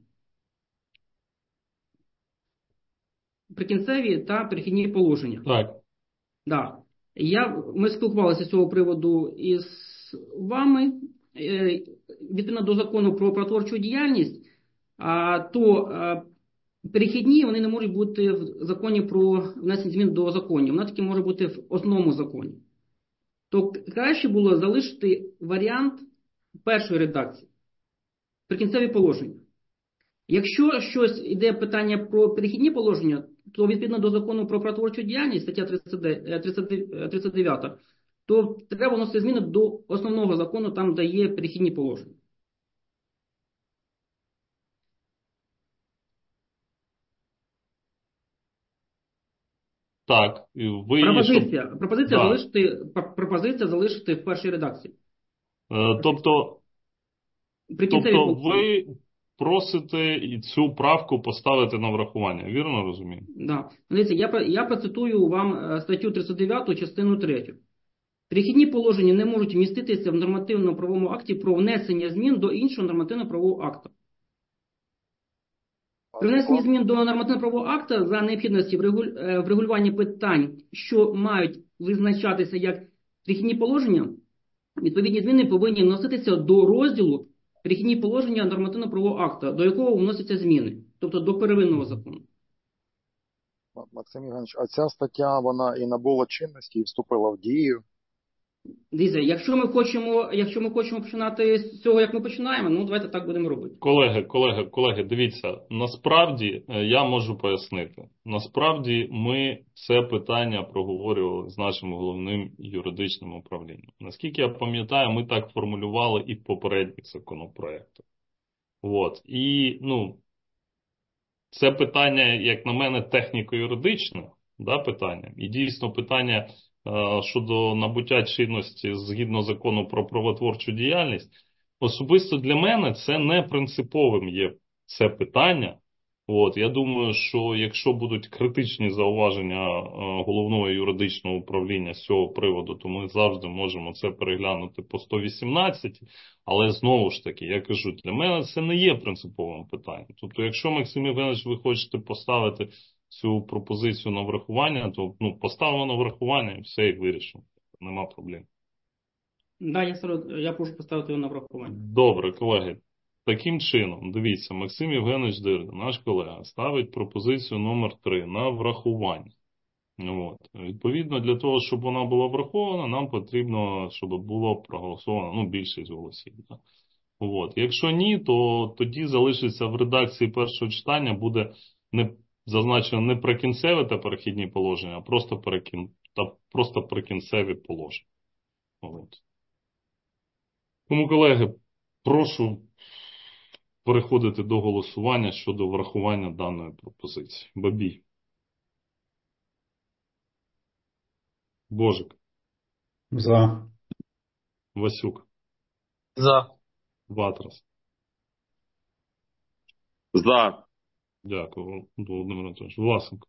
Прикінцеві та перехідні положення. Так. Да. Я, ми спілкувалися з цього приводу із вами. Відповідно до закону про правотворчу діяльність, то перехідні вони не можуть бути в законі про внесення змін до законів. Вони таки можуть бути в основному законі. То краще було залишити варіант першої редакції. Прикінцеві положення. Якщо щось йде питання про перехідні положення, то відповідно до закону про правотворчу діяльність, стаття тридцять дев'ять, то треба вносити зміни до основного закону, там де є перехідні положення. Так, ви пропозиція, що... пропозиція, да. залишити, пропозиція залишити в першій редакції. Е, тобто, тобто ви просите і цю правку поставити на врахування, вірно розумію? Да. Дивіться, я, я процитую вам статтю тридцять дев'ять, частину третю. Перехідні положення не можуть вміститися в нормативно-правовому акті про внесення змін до іншого нормативно-правового акту. При внесенні змін до нормативно-правового акту за необхідності врегулювання питань, що мають визначатися як перехідні положення, відповідні зміни повинні вноситися до розділу перехідні положення нормативно-правового акту, до якого вносяться зміни, тобто до первинного закону. Максим Євгенович, а ця стаття, вона і набула чинності, і вступила в дію? Дивіться, якщо ми хочемо, якщо ми хочемо починати з цього, як ми починаємо, ну давайте так будемо робити. Колеги, колеги, колеги, дивіться, насправді я можу пояснити. Насправді ми це питання проговорювали з нашим головним юридичним управлінням. Наскільки я пам'ятаю, ми так формулювали і в попередніх законопроектах. От. І, ну, це питання, як на мене, техніко-юридичне, да, питання. І дійсно питання е, щодо набуття чинності згідно закону про правотворчу діяльність, особисто для мене це не принциповим є це питання. От, я думаю, що якщо будуть критичні зауваження е, головного юридичного управління з цього приводу, то ми завжди можемо це переглянути по сто вісімнадцять. Але знову ж таки, я кажу, для мене це не є принциповим питанням. Тобто, якщо, Максим Євгенович, ви хочете поставити цю пропозицію на врахування, то ну, поставимо на врахування і все, і вирішимо. Нема проблем. Да, я, сорок- я прошу поставити його на врахування. Добре, колеги. Таким чином, дивіться, Максим Євгенович Дирдін, наш колега, ставить пропозицію номер три на врахування. От. Відповідно, для того, щоб вона була врахована, нам потрібно, щоб було проголосовано, ну, більшість голосів. Так? От. Якщо ні, то тоді залишиться в редакції першого читання, буде не зазначено не прикінцеві та перехідні положення, а просто, перекін... та просто прикінцеві положення. От. Тому, колеги, прошу переходити до голосування щодо врахування даної пропозиції. Бабій. Божик. За. Васюк. За. Ватрас. За. Дякую, Володимир Анатолійович. Власенко.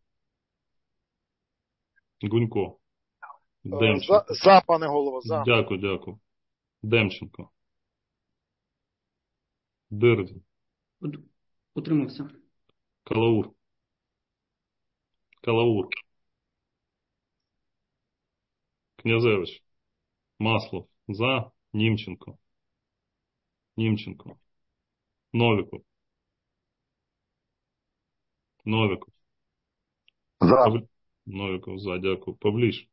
Гунько. Демченко. За, за, пане голово, за. Дякую, дякую. Демченко. Дирдін. От- Утримався. Калаур. Калаур. Князевич. Маслов. За. Німченко. Німченко. Новіков. Новіков. За. Пав- Новіков за, дякую. Павліш.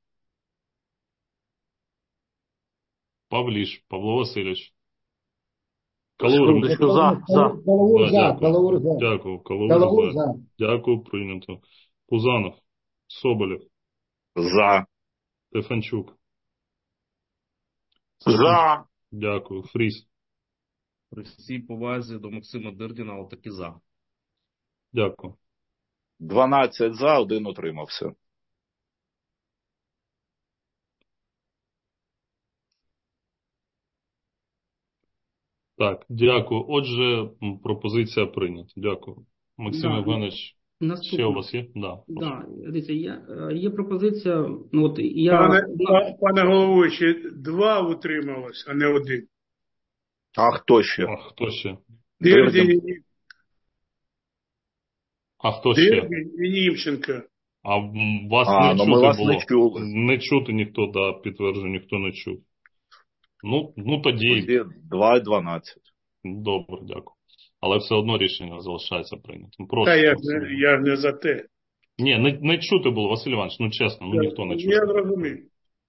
Павліш. Павло Васильович. Калаур. Секундочку, за. За. Калаур за. Калаур за. Дякую. Калаур за. Дякую, прийнято. Пузанов. Соболєв. За. Стефанчук. За. Дякую. Фріс. При всій повазі до Максима Дирдіна, але таки за. Дякую. дванадцять за, один утримався. Так, дякую. Отже, м, пропозиція прийнята. Дякую. Максим Да. Євгенович, Наступне. ще у вас є? Да, прошу. Да, дивіться, є, е, є пропозиція, ну от я... Пане, па- пане головуючий, два утрималось, а не один. А хто ще? А хто ще? Дирдін і А хто ще? Дирдін і Німченко. А м, вас А, не ну чути ми вас було. не чули. Не чути ніхто, да, підтверджую, ніхто не чув. Ну, ну тоді, Тоді два і дванадцять. добре, дякую. Але все одно рішення залишається прийнятим. Прошу. Та я, Максим не- Євгенович. я не за те. Ні, не, не чути було, Василь Іванович, ну чесно, ну ніхто не чув. Я зрозумів.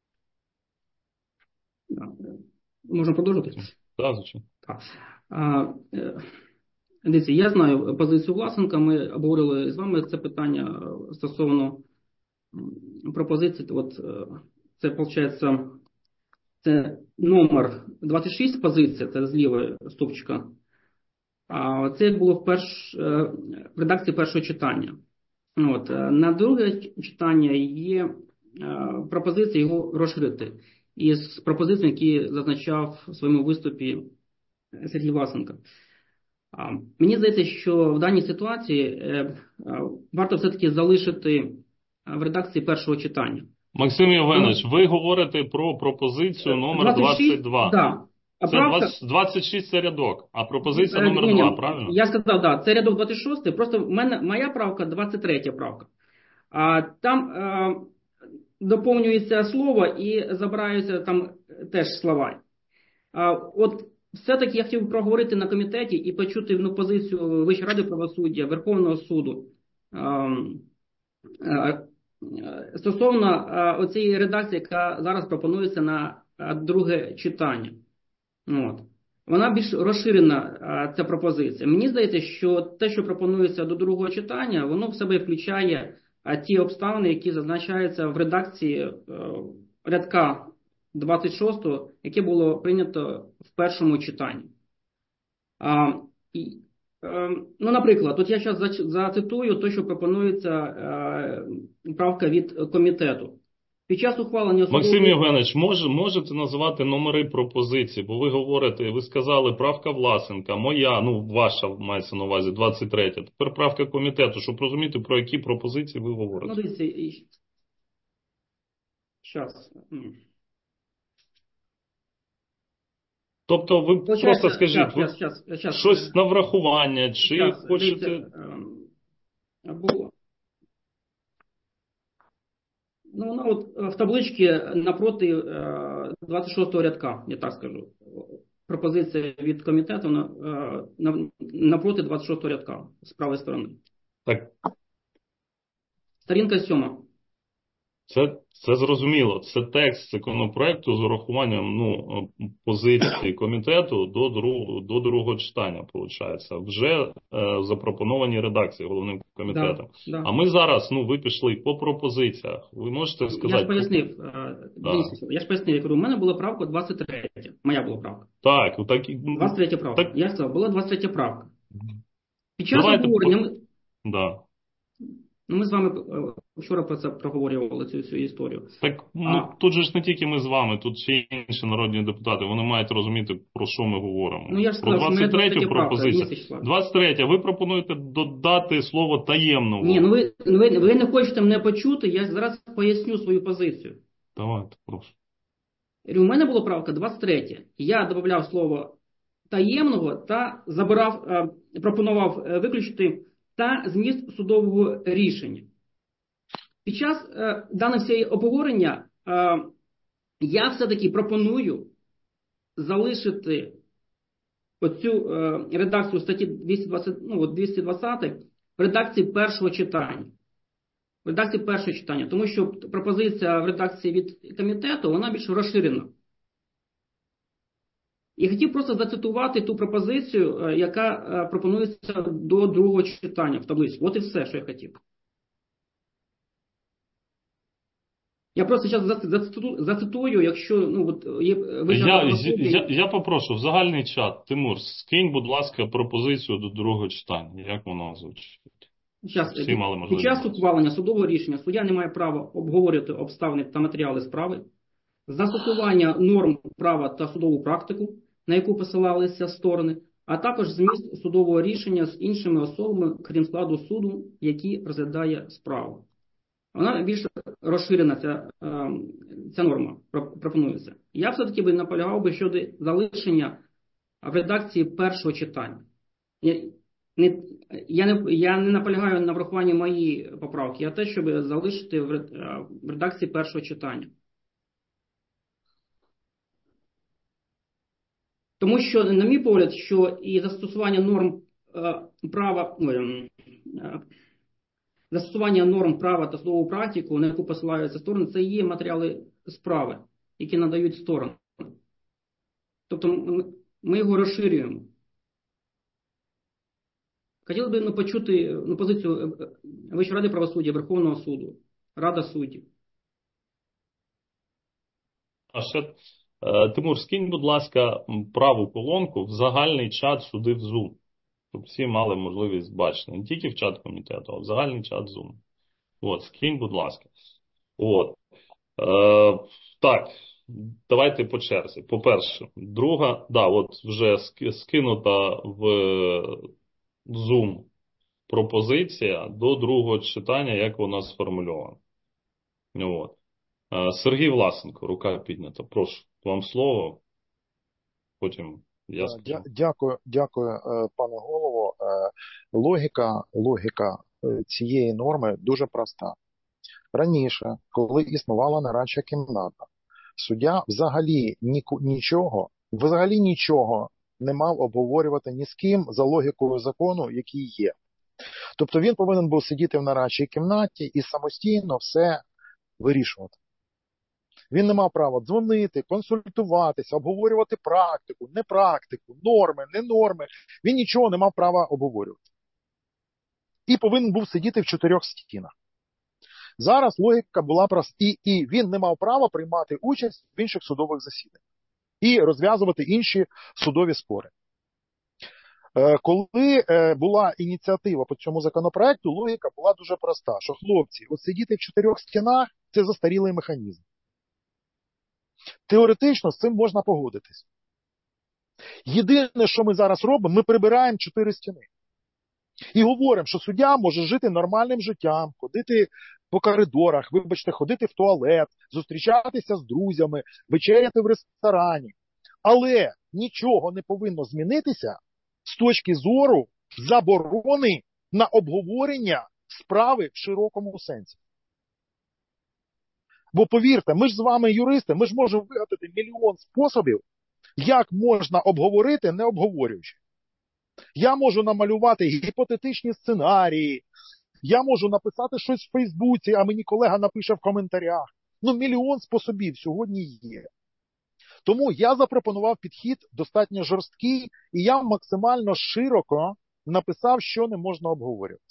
Да. Можемо продовжити? Так, звичайно. Так. А, е, дивіться, я знаю позицію Власенка, ми обговорили з вами це питання е, стосовно м, пропозиції. От, е, це, виходить, це номер двадцять шість позиція, це з лівої стовпчика. А це як було в, перш, е, в редакції першого читання. От, е, на друге читання є е, пропозиція його розширити із пропозиціями, які зазначав в своєму виступі Сергій Власенко. А, мені здається, що в даній ситуації е, е, варто все-таки залишити в редакції першого читання. Максим Євгенович, ви говорите про пропозицію номер двадцять два. Да. А Це правка- двадцять, двадцять шість це рядок, а пропозиція Е, номер ні, ні, два, правильно? Я сказав, да, це рядок двадцять шість, просто в мене моя правка двадцять третя правка. А там е, доповнюється слово і забираються там теж слова. А от все-таки я хотів проговорити на комітеті і почути ну, позицію Вищої ради правосуддя, Верховного суду е, е, стосовно е, оцієї редакції, яка зараз пропонується на е, друге читання. От. Вона більш розширена, а, ця пропозиція. Мені здається, що те, що пропонується до другого читання, воно в себе включає а, ті обставини, які зазначаються в редакції а, рядка двадцять шість, яке було прийнято в першому читанні. А, І, е, ну, наприклад, от я зараз зацитую те, що пропонується е, правка від комітету. Під час ухвалення судової... Максим Євгенович, мож, можете називати номери пропозицій, бо ви говорите, ви сказали правка Власенка, моя, ну ваша мається на увазі, двадцять третя. Тепер правка комітету, щоб розуміти, про які пропозиції ви говорите. Ну, дивіться, і... Щас. Тобто ви Получається, просто скажіть, щас, ви щас, щас, щас. щось на врахування, чи Щас, хочете... дивіться, або... Ну, воно от в табличці напроти двадцять шостого рядка, я так скажу. Пропозиція від комітету на, напроти двадцять шостого рядка, з правої сторони. Так. Сторінка сьома. Це, це зрозуміло. Це текст законопроекту з урахуванням ну, позиції комітету до другого, до другого читання, виходить. Вже е, запропоновані редакції головним комітетом. Да, да. А ми зараз, ну, ви пішли по пропозиціях. Ви можете сказати... Я ж пояснив, да. я ж пояснив, я кажу, у мене була правка двадцять третя. Моя була правка. Так, у такі... двадцять третя правка. Так... Я сказав, була двадцять третя правка. Під час Давайте обговорення... по... Ми... Да. Ну, ми з вами вчора про це проговорювали, цю всю історію. Так, ну, а... тут же ж не тільки ми з вами, тут ще інші народні депутати, вони мають розуміти, про що ми говоримо. Ну, я ж про сказав, двадцять третю пропозицію. Правка, двадцять третя, ви пропонуєте додати слово таємного. Ні, ну ви, ви, ви не хочете мене почути, я зараз поясню свою позицію. Давайте, прошу. У мене була правка двадцять третя. Я додавав слово таємного та забирав, пропонував виключити та зміст судового рішення. Під час е, даного всього обговорення е, я все-таки пропоную залишити оцю е, редакцію статті двісті двадцять, ну, двісті двадцять в редакції першого читання. В редакції першого читання, тому що пропозиція в редакції від комітету, вона більш розширена. І хотів просто зацитувати ту пропозицію, яка пропонується до другого читання в таблиці. От і все, що я хотів. Я просто зараз зацитую, зацитую якщо... Ну, от, є, ви я, я, я попрошу, в загальний чат, Тимур, скинь, будь ласка, пропозицію до другого читання. Як воно звучить? Зараз, під час ухвалення судового рішення суддя не має права обговорювати обставини та матеріали справи, застосування норм права та судову практику, на яку посилалися сторони, а також зміст судового рішення з іншими особами, крім складу суду, який розглядає справу. Вона більш розширена, ця, ця норма пропонується. Я все-таки би наполягав би щодо залишення в редакції першого читання. Я не, я не, я не наполягаю на врахуванні моєї поправки, а те, щоб залишити в редакції першого читання. Тому що, на мій погляд, що і застосування норм е, права, е, застосування норм права та судову практику, на яку посилаються сторони, це є матеріали справи, які надають сторони. Тобто ми, ми його розширюємо. Хотіли б ну, почути ну, позицію Вищої ради правосуддя, Верховного суду, Рада суддів. А ще... Тимур, скинь, будь ласка, праву колонку в загальний чат суди в Zoom, щоб всі мали можливість бачити. Не тільки в чат комітету, а в загальний чат Zoom. От, скинь, будь ласка. От. Е, так, давайте по черзі. По-перше, друга, да, от вже скинута в Zoom пропозиція до другого читання, як вона сформульована. От. Сергій Власенко, рука піднята. Прошу, вам слово. Потім я скажу. Дякую, дякую, пане голово. Логіка, логіка цієї норми дуже проста. Раніше, коли існувала нарадча кімната, суддя взагалі нічого, взагалі нічого не мав обговорювати ні з ким за логікою закону, який є. Тобто він повинен був сидіти в нарадчій кімнаті і самостійно все вирішувати. Він не мав права дзвонити, консультуватися, обговорювати практику, не практику, норми, не норми. Він нічого не мав права обговорювати. І повинен був сидіти в чотирьох стінах. Зараз логіка була проста. І, і він не мав права приймати участь в інших судових засіданнях. І розв'язувати інші судові спори. Коли була ініціатива по цьому законопроекту, логіка була дуже проста, що хлопці, от сидіти в чотирьох стінах – це застарілий механізм. Теоретично з цим можна погодитись. Єдине, що ми зараз робимо, ми прибираємо чотири стіни. І говоримо, що суддя може жити нормальним життям, ходити по коридорах, вибачте, ходити в туалет, зустрічатися з друзями, вечеряти в ресторані. Але нічого не повинно змінитися з точки зору заборони на обговорення справи в широкому сенсі. Бо повірте, ми ж з вами юристи, ми ж можемо вигадати мільйон способів, як можна обговорити, не обговорюючи. Я можу намалювати гіпотетичні сценарії, я можу написати щось в Фейсбуці, а мені колега напише в коментарях. Ну, мільйон способів сьогодні є. Тому я запропонував підхід достатньо жорсткий, і я максимально широко написав, що не можна обговорювати.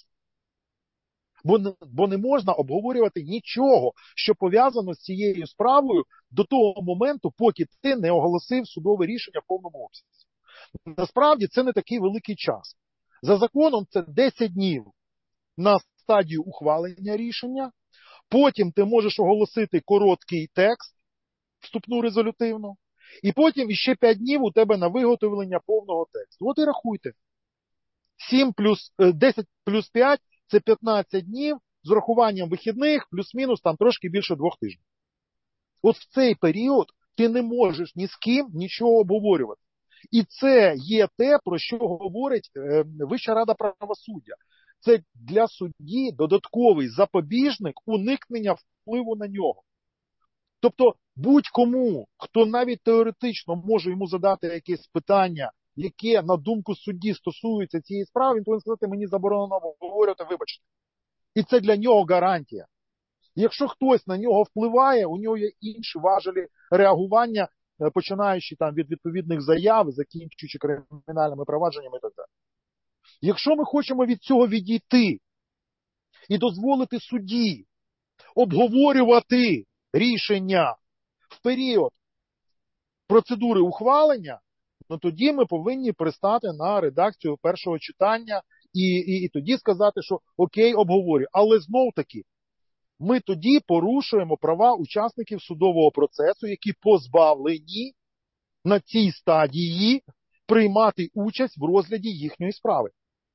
Бо не, бо не можна обговорювати нічого, що пов'язано з цією справою до того моменту, поки ти не оголосив судове рішення в повному обсязі. Насправді це не такий великий час. За законом це десять днів на стадію ухвалення рішення, потім ти можеш оголосити короткий текст, вступну резолютивну, і потім іще п'ять днів у тебе на виготовлення повного тексту. От і рахуйте. сім плюс, десять плюс п'ять – це п'ятнадцять днів з урахуванням вихідних, плюс-мінус там трошки більше двох тижнів. От в цей період ти не можеш ні з ким нічого обговорювати. І це є те, про що говорить е, Вища рада правосуддя. Це для судді додатковий запобіжник уникнення впливу на нього. Тобто будь-кому, хто навіть теоретично може йому задати якесь питання, яке, на думку судді, стосується цієї справи, він повинен сказати, мені заборонено обговорювати, вибачте. І це для нього гарантія. Якщо хтось на нього впливає, у нього є інші важелі реагування, починаючи там від відповідних заяв, закінчуючи кримінальними провадженнями і так далі. Якщо ми хочемо від цього відійти і дозволити судді обговорювати рішення в період процедури ухвалення, ну тоді ми повинні пристати на редакцію першого читання і, і, і тоді сказати, що окей, обговорю. Але знов-таки, ми тоді порушуємо права учасників судового процесу, які позбавлені на цій стадії приймати участь в розгляді їхньої справи.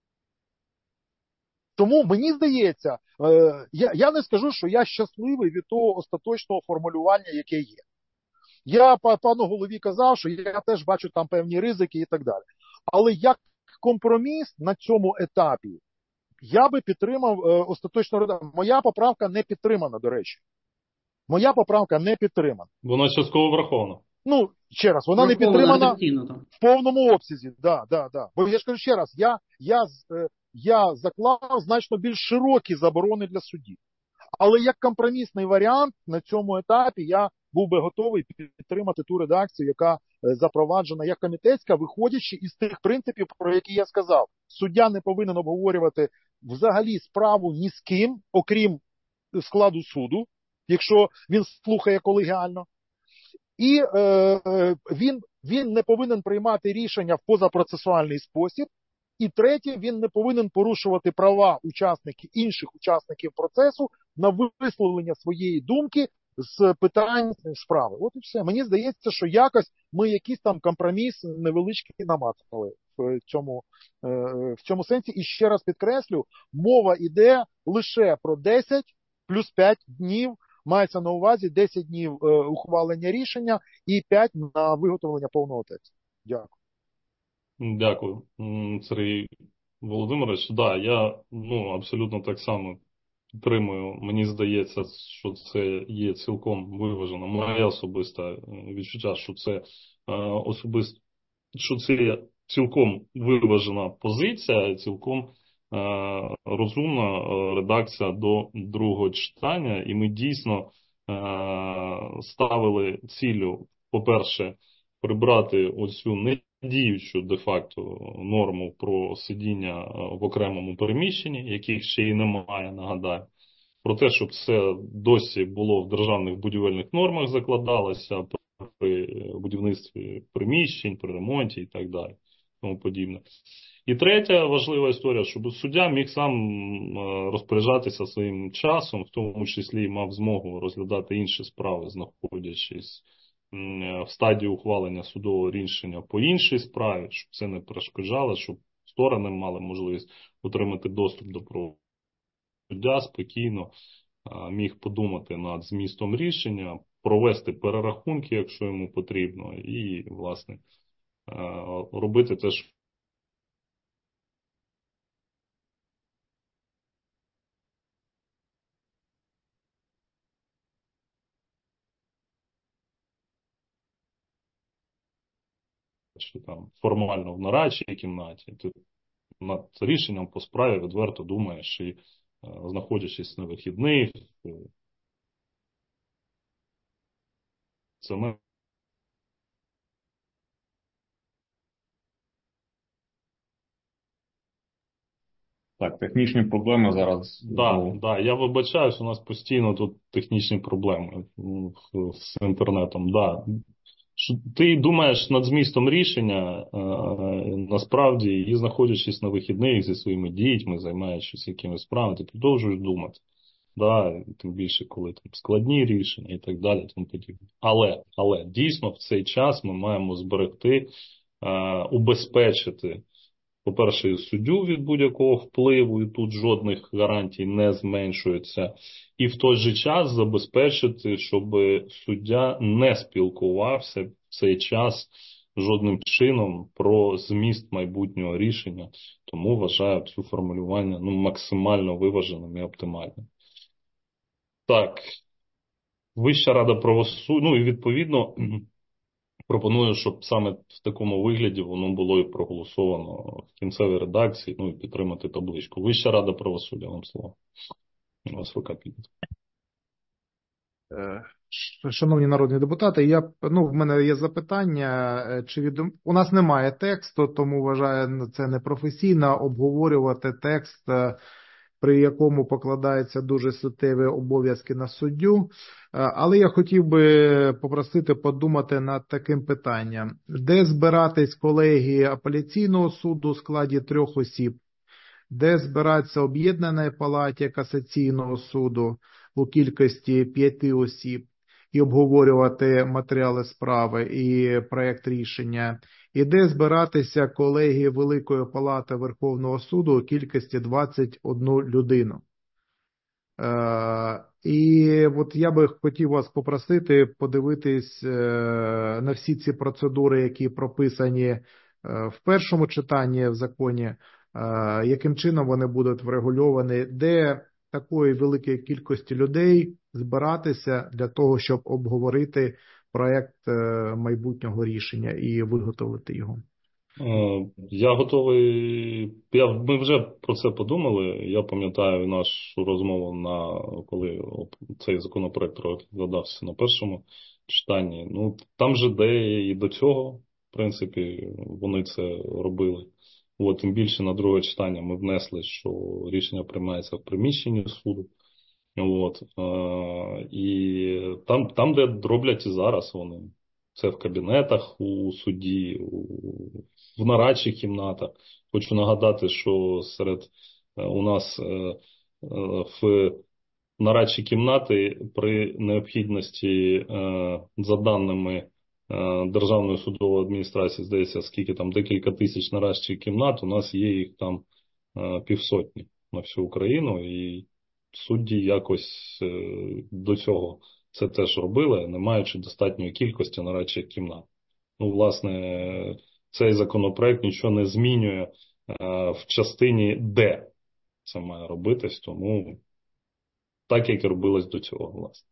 Тому мені здається, е, я, я не скажу, що я щасливий від того остаточного формулювання, яке є. Я пану голові казав, що я теж бачу там певні ризики і так далі. Але як компроміс на цьому етапі, я би підтримав е, остаточну редакцію. Моя поправка не підтримана, до речі. Моя поправка не підтримана. Вона частково врахована. Ну, ще раз, вона не підтримана в повному обсязі. Да, да, да. Бо я ж кажу ще раз, я, я, е, я заклав значно більш широкі заборони для судді. Але як компромісний варіант на цьому етапі я був би готовий підтримати ту редакцію, яка запроваджена як комітетська, виходячи із тих принципів, про які я сказав. Суддя не повинен обговорювати взагалі справу ні з ким, окрім складу суду, якщо він слухає колегіально. І е, він, він не повинен приймати рішення в позапроцесуальний спосіб. І третє, він не повинен порушувати права учасників, інших учасників процесу на висловлення своєї думки з питань справи. От і все. Мені здається, що якось ми якийсь там компроміс невеличкий намацали в цьому, в цьому сенсі. І ще раз підкреслю, мова йде лише про десять плюс п'ять днів. Мається на увазі десять днів ухвалення рішення і п'ять на виготовлення повного тексту. Дякую. Дякую, Сергій Володимирович. Да, я ну, абсолютно так само підтримую. Мені здається, що це є цілком виважено. Моє особисте відчуття, що це особисто, що це цілком виважена позиція, цілком розумна редакція до другого читання. І ми дійсно ставили цілю, по-перше, прибрати оцю недіючу де-факто норму про сидіння в окремому переміщенні, яких ще й немає, нагадаю. Про те, щоб це досі було в державних будівельних нормах закладалося при будівництві приміщень, при ремонті і так далі. тому подібне. І третя важлива історія, щоб суддя міг сам розпоряджатися своїм часом, в тому числі мав змогу розглядати інші справи, знаходячись в стадії ухвалення судового рішення по іншій справі, щоб це не перешкоджало, щоб сторони мали можливість отримати доступ до правосуддя. Суддя спокійно міг подумати над змістом рішення, провести перерахунки, якщо йому потрібно, і, власне, робити те, що що там формально в нарадчій кімнаті, ти над рішенням по справі відверто думаєш і, знаходячись на вихідних, це не Так, технічні проблеми зараз. Так, да, да, я вибачаюсь, у нас постійно тут технічні проблеми з інтернетом. Да. Ти думаєш над змістом рішення, насправді, і знаходячись на вихідних зі своїми дітьми, займаючись якимись справами, ти продовжуєш думати. Да, тим більше, коли там складні рішення і так далі. Тому подібне. Але, але дійсно в цей час ми маємо зберегти, убезпечити, по-перше, суддю від будь-якого впливу, і тут жодних гарантій не зменшується. І в той же час забезпечити, щоб суддя не спілкувався в цей час жодним чином про зміст майбутнього рішення. Тому вважаю цю формулювання ну, максимально виваженим і оптимальним. Так, Вища рада правосуддя, ну і відповідно пропоную, щоб саме в такому вигляді воно було і проголосовано в кінцевій редакції, ну і підтримати табличку. Вища рада правосуддя, вам слово. У вас рука підійде. Шановні народні депутати, я, ну, в мене є запитання, чи від... у нас немає тексту, тому вважаю це непрофесійно обговорювати текст, при якому покладаються дуже суттєві обов'язки на суддю. Але я хотів би попросити подумати над таким питанням. Де збиратись колегії апеляційного суду у складі трьох осіб? Де збиратися об'єднана палаті касаційного суду у кількості п'яти осіб і обговорювати матеріали справи і проєкт рішення? І де збиратися колегії Великої палати Верховного суду у кількості двадцять одну людину? Е, і от я би хотів вас попросити подивитись е, на всі ці процедури, які прописані е, в першому читанні в законі, е, яким чином вони будуть врегульовані, де такої великої кількості людей збиратися для того, щоб обговорити проєкт майбутнього рішення і виготовити його. Я готовий, я, ми вже про це подумали, я пам'ятаю нашу розмову, на коли цей законопроект розглядався на першому читанні. Ну, там же де і до цього, в принципі, вони це робили. От, тим більше на друге читання ми внесли, що рішення приймається в приміщенні суду. От, е, і там, там, де роблять і зараз вони. Це в кабінетах у суді, у, в нарадчих кімнатах. Хочу нагадати, що серед у нас е, е, в нарадчі кімнати при необхідності, е, за даними е, Державної судової адміністрації, здається, скільки там декілька тисяч нарадчих кімнат, у нас є їх там е, півсотні на всю Україну, і судді якось е, до цього це теж робили, не маючи достатньої кількості нарадчих кімнат. Ну, власне, цей законопроект нічого не змінює е, в частині, де це має робитись, тому так, як і робилось до цього, власне.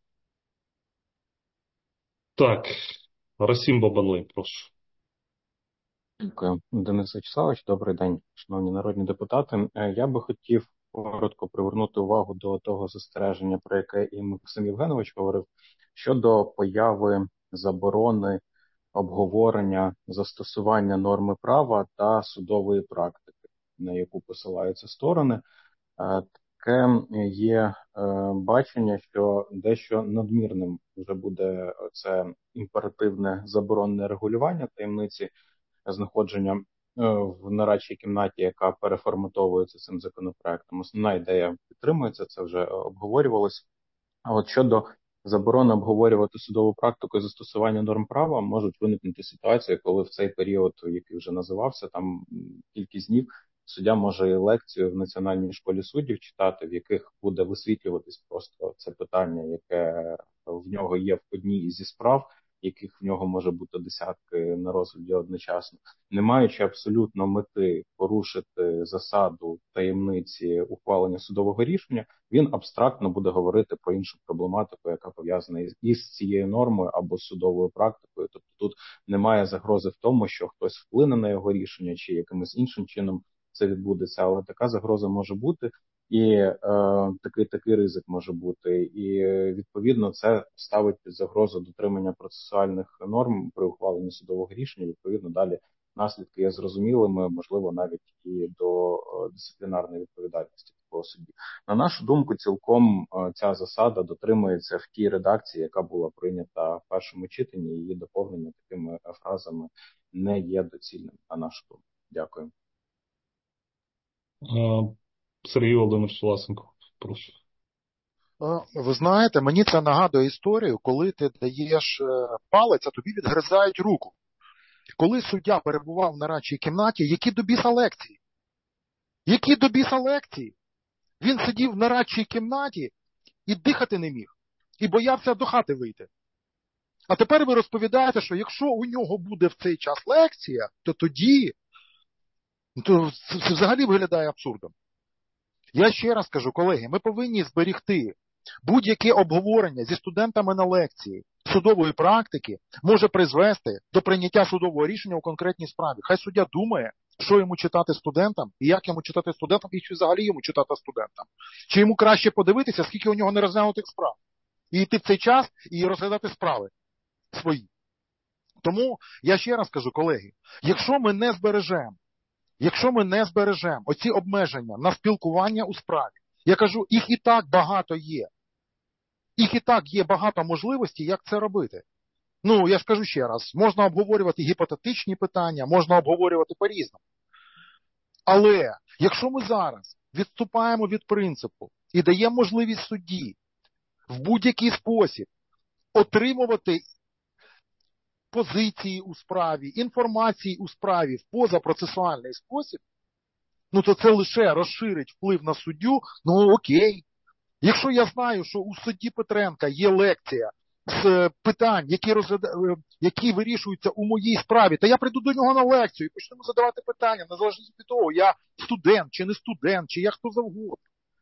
Так, Расім Бабанлий, прошу. Дякую, Денис Вячеславович. Добрий день, шановні народні депутати. Я би хотів коротко привернути увагу до того застереження, про яке і Максим Євгенович говорив, щодо появи заборони обговорення застосування норми права та судової практики, на яку посилаються сторони. Таке є бачення, що дещо надмірним вже буде це імперативне заборонне регулювання таємниці знаходження в нарадчій кімнаті, яка переформатовується цим законопроектом. Основна ідея підтримується, це вже обговорювалося. А от щодо заборони обговорювати судову практику і застосування норм права, можуть виникнути ситуації, коли в цей період, який вже називався, там кількість днів, суддя може і лекцію в Національній школі суддів читати, в яких буде висвітлюватись просто це питання, яке в нього є в одній зі справ, яких в нього може бути десятки на розгляді одночасно, не маючи абсолютно мети порушити засаду таємниці ухвалення судового рішення, він абстрактно буде говорити про іншу проблематику, яка пов'язана із, із цією нормою або з судовою практикою. Тобто тут немає загрози в тому, що хтось вплине на його рішення чи якимось іншим чином це відбудеться, але така загроза може бути. І е, такий такий ризик може бути, і відповідно це ставить під загрозу дотримання процесуальних норм при ухваленні судового рішення. Відповідно, далі наслідки є зрозумілими, можливо, навіть і до е, дисциплінарної відповідальності такого судді. На нашу думку, цілком е, ця засада дотримується в тій редакції, яка була прийнята в першому читанні. Її доповнення такими фразами не є доцільним. На нашу думку. Дякую. Сергій Володимирович Власенко, прошу. Ви знаєте, мені це нагадує історію, коли ти даєш палець, а тобі відгризають руку. Коли суддя перебував в нарадчій кімнаті, які до біса лекції? Які до біса лекції? Він сидів в нарадчій кімнаті і дихати не міг. І боявся до хати вийти. А тепер ви розповідаєте, що якщо у нього буде в цей час лекція, то тоді то це взагалі виглядає абсурдом. Я ще раз кажу, колеги, ми повинні зберегти будь-яке обговорення зі студентами на лекції судової практики може призвести до прийняття судового рішення у конкретній справі. Хай суддя думає, що йому читати студентам, і як йому читати студентам, і чи взагалі йому читати студентам. Чи йому краще подивитися, скільки у нього не розглянутих справ. І йти в цей час і розглядати справи свої. Тому я ще раз кажу, колеги, якщо ми не збережемо Якщо ми не збережемо оці обмеження на спілкування у справі, я кажу, їх і так багато є. Їх і так є багато можливостей, як це робити. Ну, я ж кажу ще раз, можна обговорювати гіпотетичні питання, можна обговорювати по-різному. Але якщо ми зараз відступаємо від принципу і даємо можливість судді в будь-який спосіб отримувати позиції у справі, інформації у справі в позапроцесуальний спосіб, ну то це лише розширить вплив на суддю, ну окей. Якщо я знаю, що у судді Петренка є лекція з питань, які, розгляда... які вирішуються у моїй справі, то я прийду до нього на лекцію і почнемо задавати питання, незалежно від того, я студент чи не студент, чи я хто завгодно.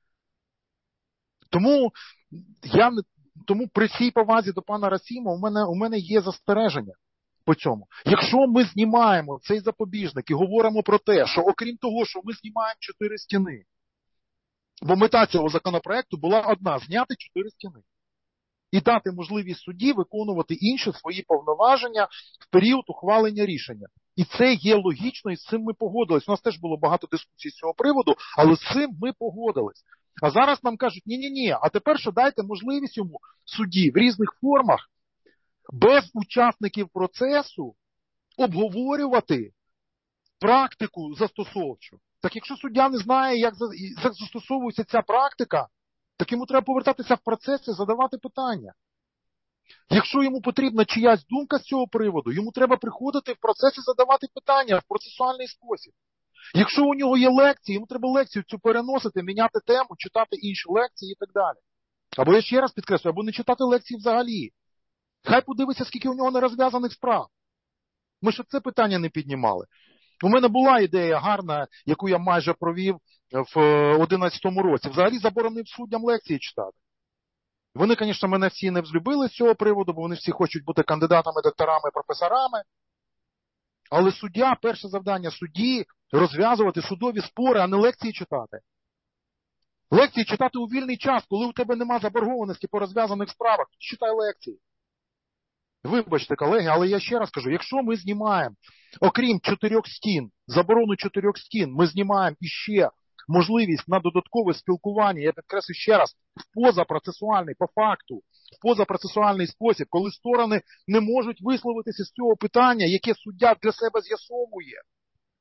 Тому я не Тому при всій повазі до пана Расіма у мене, у мене є застереження по цьому. Якщо ми знімаємо цей запобіжник і говоримо про те, що окрім того, що ми знімаємо чотири стіни, бо мета цього законопроекту була одна – зняти чотири стіни. І дати можливість судді виконувати інші свої повноваження в період ухвалення рішення. І це є логічно, і з цим ми погодились. У нас теж було багато дискусій з цього приводу, але з цим ми погодились. А зараз нам кажуть, ні-ні-ні, а тепер що дайте можливість йому судді в різних формах, без учасників процесу, обговорювати практику застосовчу. Так якщо суддя не знає, як застосовується ця практика, так йому треба повертатися в процес і задавати питання. Якщо йому потрібна чиясь думка з цього приводу, йому треба приходити в процес і задавати питання в процесуальний спосіб. Якщо у нього є лекції, йому треба лекцію цю переносити, міняти тему, читати інші лекції і так далі. Або я ще раз підкреслюю, або не читати лекції взагалі. Хай подивиться, скільки у нього нерозв'язаних справ. Ми ще це питання не піднімали. У мене була ідея гарна, яку я майже провів в одинадцятому році. Взагалі заборонив суддям лекції читати. Вони, звісно, мене всі не взлюбили з цього приводу, бо вони всі хочуть бути кандидатами, докторами, професорами. Але суддя, перше завдання судді – розв'язувати судові спори, а не лекції читати. Лекції читати у вільний час, коли у тебе нема заборгованості по розв'язаних справах. Читай лекції. Вибачте, колеги, але я ще раз кажу, якщо ми знімаємо, окрім чотирьох стін, заборону чотирьох стін, ми знімаємо іще можливість на додаткове спілкування, я підкреслю ще раз, в позапроцесуальний, по факту, в позапроцесуальний спосіб, коли сторони не можуть висловитися з цього питання, яке суддя для себе з'ясовує.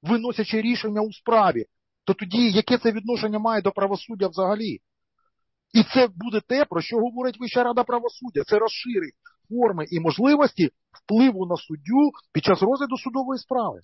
виносячи рішення у справі, то тоді яке це відношення має до правосуддя взагалі? І це буде те, про що говорить Вища рада правосуддя. Це розширить форми і можливості впливу на суддю під час розгляду судової справи.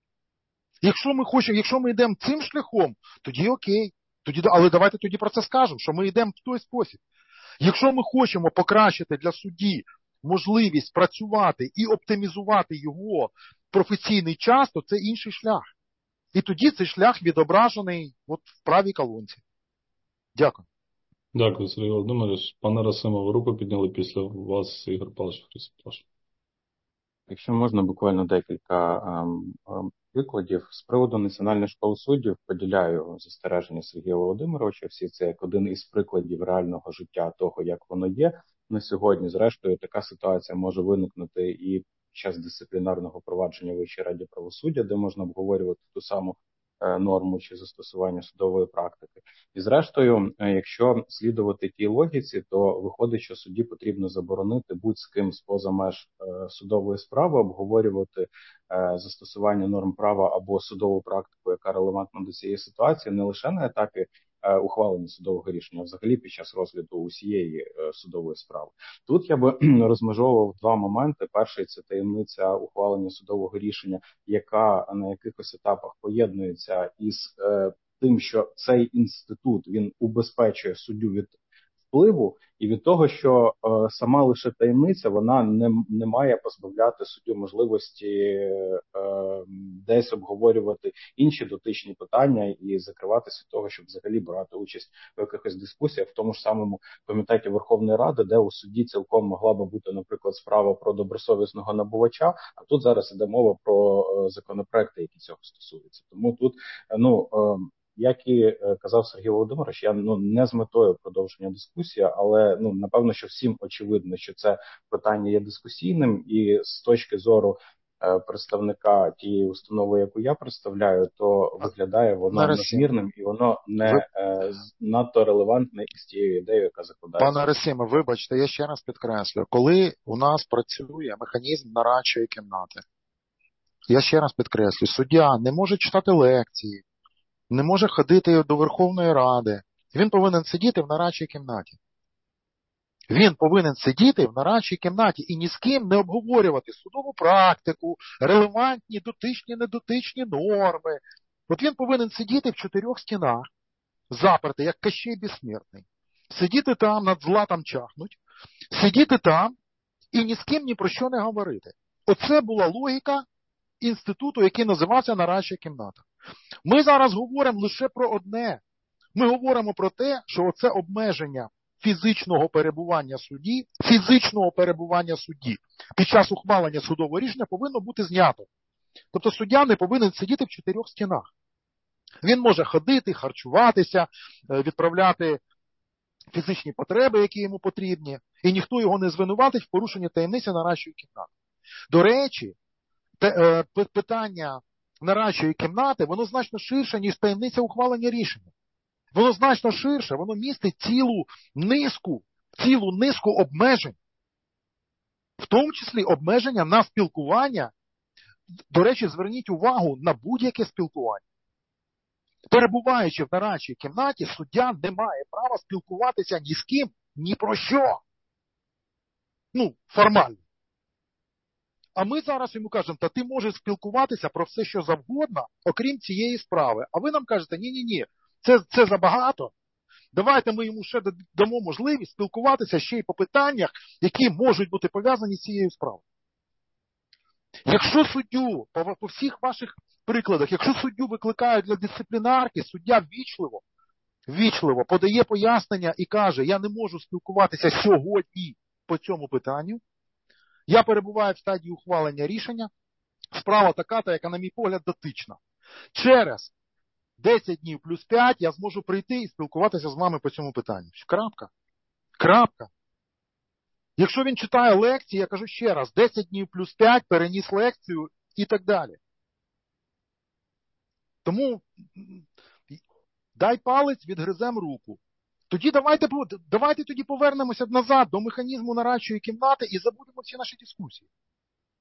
Якщо ми хочемо, якщо ми йдемо цим шляхом, тоді окей. Тоді, але давайте тоді про це скажемо, що ми йдемо в той спосіб. Якщо ми хочемо покращити для судді можливість працювати і оптимізувати його професійний час, то це інший шлях. І тоді цей шлях відображений от в правій колонці. Дякую. Дякую, Сергій Володимирович. Пане Расимов, ви руку підняли після вас, Ігор Павлович Христос. Якщо можна, буквально декілька ем, ем, прикладів. З приводу Національної школи суддів поділяю застереження Сергія Володимировича. Всі це як один із прикладів реального життя того, як воно є на сьогодні. Зрештою, така ситуація може виникнути і під час дисциплінарного провадження в Вищій раді правосуддя, де можна обговорювати ту саму норму чи застосування судової практики. І зрештою, якщо слідувати тій логіці, то виходить, що судді потрібно заборонити будь-з ким з-поза меж судової справи обговорювати застосування норм права або судову практику, яка релевантна до цієї ситуації, не лише на етапі ухвалення судового рішення, а взагалі під час розгляду усієї судової справи. Тут я би розмежовував два моменти. Перший – це таємниця ухвалення судового рішення, яка на якихось етапах поєднується із е, тим, що цей інститут, він убезпечує суддю від впливу і від того, що е, сама лише таємниця, вона не, не має позбавляти суддю можливості е, десь обговорювати інші дотичні питання і закриватися від того, щоб взагалі брати участь в якихось дискусіях в тому ж самому комітеті Верховної Ради, де у судді цілком могла би бути, наприклад, справа про добросовісного набувача, а тут зараз іде мова про е, законопроекти, які цього стосуються. Тому тут, ну, е, як і казав Сергій Володимирович, я ну не з метою продовження дискусії, але ну напевно, що всім очевидно, що це питання є дискусійним, і з точки зору е, представника тієї установи, яку я представляю, то виглядає воно надмірним і воно не е, надто релевантне із тією ідеєю, яка закладається. Пане Расиме, вибачте, я ще раз підкреслю, коли у нас працює механізм нарадчої кімнати, я ще раз підкреслю, суддя не може читати лекції, не може ходити до Верховної Ради. Він повинен сидіти в нарадчій кімнаті. Він повинен сидіти в нарадчій кімнаті і ні з ким не обговорювати судову практику, релевантні, дотичні, недотичні норми. От він повинен сидіти в чотирьох стінах, запертий, як Кощей Безсмертний. Сидіти там, над златом чахнуть, сидіти там і ні з ким ні про що не говорити. Оце була логіка інституту, який називався нарадча кімната. Ми зараз говоримо лише про одне. Ми говоримо про те, що оце обмеження фізичного перебування судді, фізичного перебування судді під час ухвалення судового рішення повинно бути знято. Тобто суддя не повинен сидіти в чотирьох стінах. Він може ходити, харчуватися, відправляти фізичні потреби, які йому потрібні, і ніхто його не звинуватить в порушенні таємниці нарадчої кімнати. До речі, те, е, питання нарадчої кімнати, воно значно ширше, ніж таємниця ухвалення рішення. Воно значно ширше, воно містить цілу низку, цілу низку обмежень. В тому числі обмеження на спілкування. До речі, зверніть увагу на будь-яке спілкування. Перебуваючи в нарадчій кімнаті, суддя не має права спілкуватися ні з ким, ні про що. Ну, формально. А ми зараз йому кажемо, та ти можеш спілкуватися про все, що завгодно, окрім цієї справи. А ви нам кажете, ні-ні-ні, це, це забагато. Давайте ми йому ще дамо можливість спілкуватися ще й по питаннях, які можуть бути пов'язані з цією справою. Якщо суддю, по, по всіх ваших прикладах, якщо суддю викликають для дисциплінарки, суддя ввічливо, ввічливо подає пояснення і каже, я не можу спілкуватися сьогодні по цьому питанню, я перебуваю в стадії ухвалення рішення, справа така-та, яка, на мій погляд, дотична. Через десять днів плюс п'ять я зможу прийти і спілкуватися з вами по цьому питанню. Крапка. Крапка. Якщо він читає лекції, я кажу ще раз, десять днів плюс п'ять, переніс лекцію і так далі. Тому дай палець, відгризем руку. Тоді давайте, давайте тоді повернемося назад до механізму нарадчої кімнати і забудемо всі наші дискусії.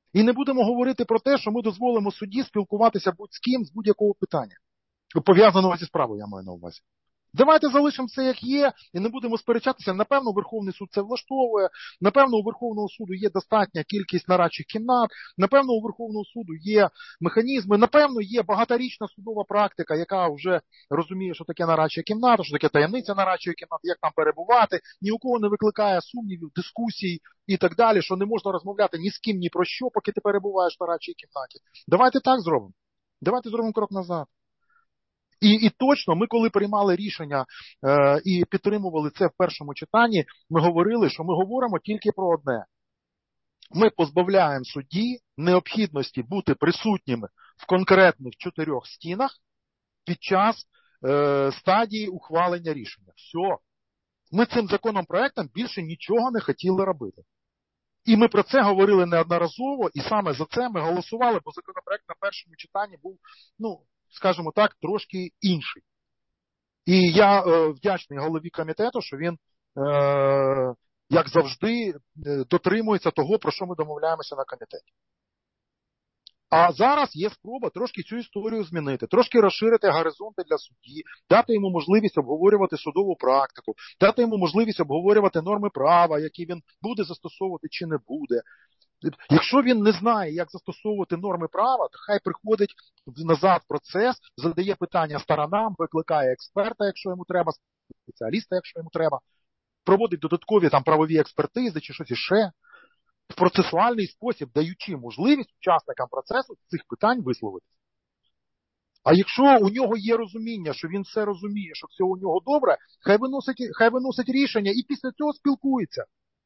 І не будемо говорити про те, що ми дозволимо судді спілкуватися будь з ким з будь-якого питання, пов'язаного зі справою, я маю на увазі. Давайте залишимо все як є і не будемо сперечатися. Напевно, Верховний суд це влаштовує, напевно, у Верховного суду є достатня кількість нарадчих кімнат, напевно, у Верховного суду є механізми, напевно, є багаторічна судова практика, яка вже розуміє, що таке нарадча кімната, що таке таємниця нарадчої кімнати, як там перебувати, ні у кого не викликає сумнівів, дискусій і так далі, що не можна розмовляти ні з ким, ні про що, поки ти перебуваєш в нарадчій кімнаті. Давайте так зробимо. Давайте зробимо крок назад. І, і точно, ми коли приймали рішення е, і підтримували це в першому читанні, ми говорили, що ми говоримо тільки про одне. Ми позбавляємо судді необхідності бути присутніми в конкретних чотирьох стінах під час е, стадії ухвалення рішення. Все. Ми цим законопроектом більше нічого не хотіли робити. І ми про це говорили неодноразово, і саме за це ми голосували, бо законопроект на першому читанні був, ну, скажімо так, трошки інший. І я е, вдячний голові комітету, що він, е, як завжди, дотримується того, про що ми домовляємося на комітеті. А зараз є спроба трошки цю історію змінити, трошки розширити горизонти для судді, дати йому можливість обговорювати судову практику, дати йому можливість обговорювати норми права, які він буде застосовувати чи не буде. Якщо він не знає, як застосовувати норми права, то хай приходить назад в процес, задає питання сторонам, викликає експерта, якщо йому треба, спеціаліста, якщо йому треба, проводить додаткові там правові експертизи чи щось іще, в процесуальний спосіб, даючи можливість учасникам процесу цих питань висловитися. А якщо у нього є розуміння, що він все розуміє, що все у нього добре, хай виносить, хай виносить рішення і після цього спілкується.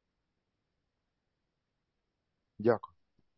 Дякую.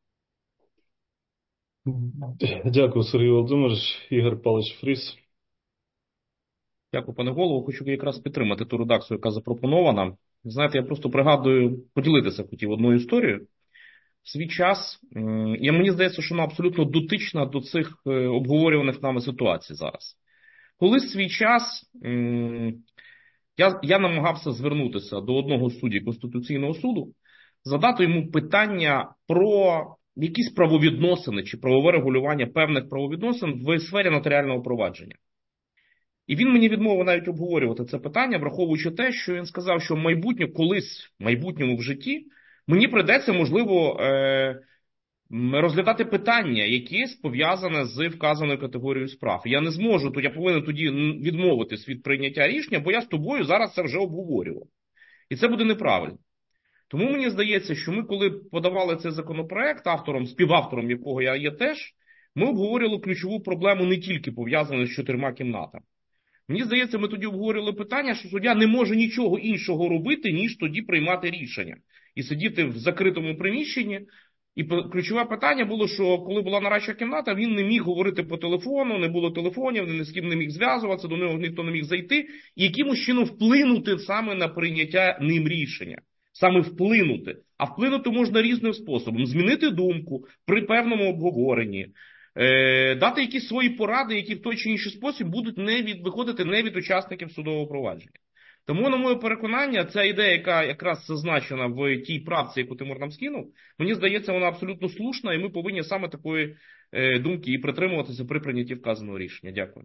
Дякую, Сергій Володимирович. Ігор Павлович Фріс. Дякую, пане голово. Хочу якраз підтримати ту редакцію, яка запропонована. Знаєте, я просто пригадую, поділитися хотів одною історією. В свій час, і мені здається, що вона абсолютно дотична до цих обговорюваних нами ситуацій зараз. Коли в свій час я, я намагався звернутися до одного з суддів Конституційного суду, задати йому питання про якісь правовідносини чи правове регулювання певних правовідносин в сфері нотаріального провадження. І він мені відмовив навіть обговорювати це питання, враховуючи те, що він сказав, що майбутнє, колись в майбутньому в житті, мені прийдеться, можливо, розглядати питання, якісь пов'язане з вказаною категорією справ. Я не зможу, то я повинен тоді відмовитись від прийняття рішення, бо я з тобою зараз це вже обговорював. І це буде неправильно. Тому мені здається, що ми, коли подавали цей законопроект, автором, співавтором якого я є теж, ми обговорювали ключову проблему не тільки пов'язану з чотирма кімнатами. Мені здається, ми тоді обговорювали питання, що суддя не може нічого іншого робити, ніж тоді приймати рішення. І сидіти в закритому приміщенні. І ключове питання було, що коли була нарадча кімната, він не міг говорити по телефону, не було телефонів, ні з ким не міг зв'язуватися, до нього ніхто не міг зайти. І якимось чином вплинути саме на прийняття ним рішення. Саме вплинути. А вплинути можна різним способом. Змінити думку при певному обговоренні. Е, дати якісь свої поради, які в той чи інший спосіб будуть не від, виходити не від учасників судового провадження. Тому, на моє переконання, ця ідея, яка якраз зазначена в тій правці, яку Тимур нам скинув, мені здається, вона абсолютно слушна, і ми повинні саме такої е, думки і притримуватися при прийнятті вказаного рішення. Дякую.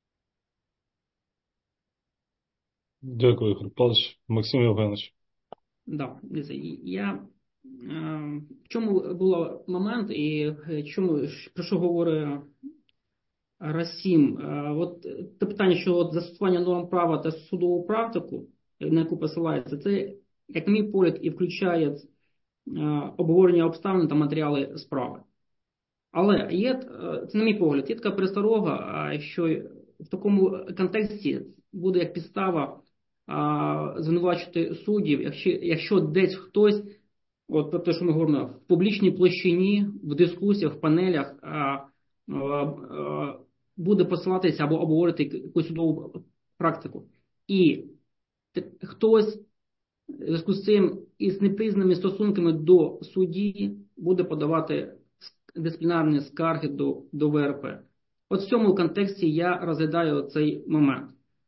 Дякую, Ігор Павлович. Максим Євгенович. Да, я в чому був момент і чому, про що говорить Расім? От те питання, що от застосування норм права та судову практику, на яку посилається, це, як на мій погляд, і включає обговорення обставин та матеріали справи. Але є, це на мій погляд, є така пересторога, що в такому контексті буде як підстава звинувачити суддів, якщо, якщо десь хтось, от про те, що ми говоримо, в публічній площині, в дискусіях, в панелях а, а, а, буде посилатися або обговорити якусь судову практику. І хтось в зв'язку з цим із непризнаними стосунками до судді буде подавати дисциплінарні скарги до, до В Р П. От в цьому контексті я розглядаю цей момент.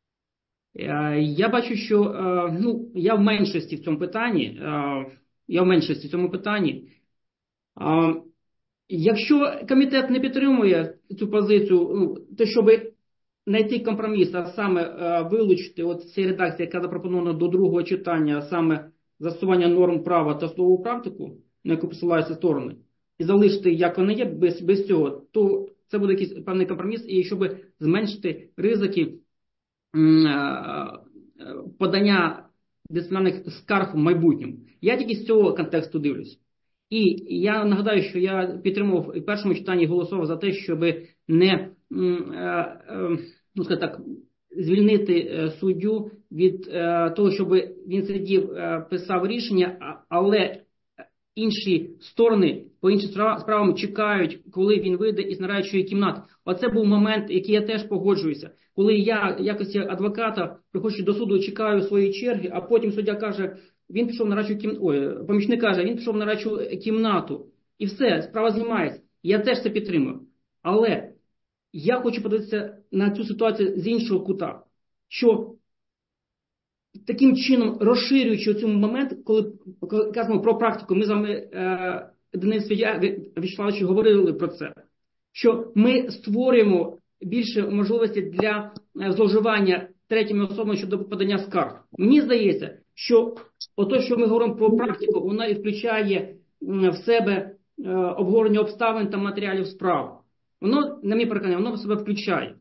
Я бачу, що ну, я в меншості в цьому питанні, я в меншості в цьому питанні. Якщо комітет не підтримує цю позицію, ну, то щоб знайти компроміс, а саме е, вилучити от цій редакції, яка запропонована до другого читання, а саме застосування норм права та судову практику, на яку посилаються сторони, і залишити, як вони є, без, без цього, то це буде якийсь певний компроміс, і щоб зменшити ризики м, е, подання дисциплінарних скарг в майбутньому. Я тільки з цього контексту дивлюсь. І я нагадаю, що я підтримував в першому читанні і голосував за те, щоб не ну, скажімо так, звільнити суддю від того, щоб він сидів, писав рішення, але інші сторони по іншим справам чекають, коли він вийде із нарадчої кімнати. Оце був момент, який я теж погоджуюся. Коли я якось адвоката, приходжу до суду, чекаю своєї черги, а потім суддя каже, він пішов на нарадчу кімнату, ой, помічник каже, він пішов на нарадчу кімнату. І все, справа знімається. Я теж це підтримую. Але я хочу подивитися на цю ситуацію з іншого кута. Що таким чином, розширюючи цей момент, коли, коли кажемо про практику, ми з вами, е, Денис Вячеславович, говорили про це, що ми створюємо більше можливостей для зловживання третіми особами щодо подання скарг. Мені здається, що ото, що ми говоримо про практику, вона і включає в себе обговорення обставин та матеріалів справ. Воно, на мій переконання, воно в себе включає.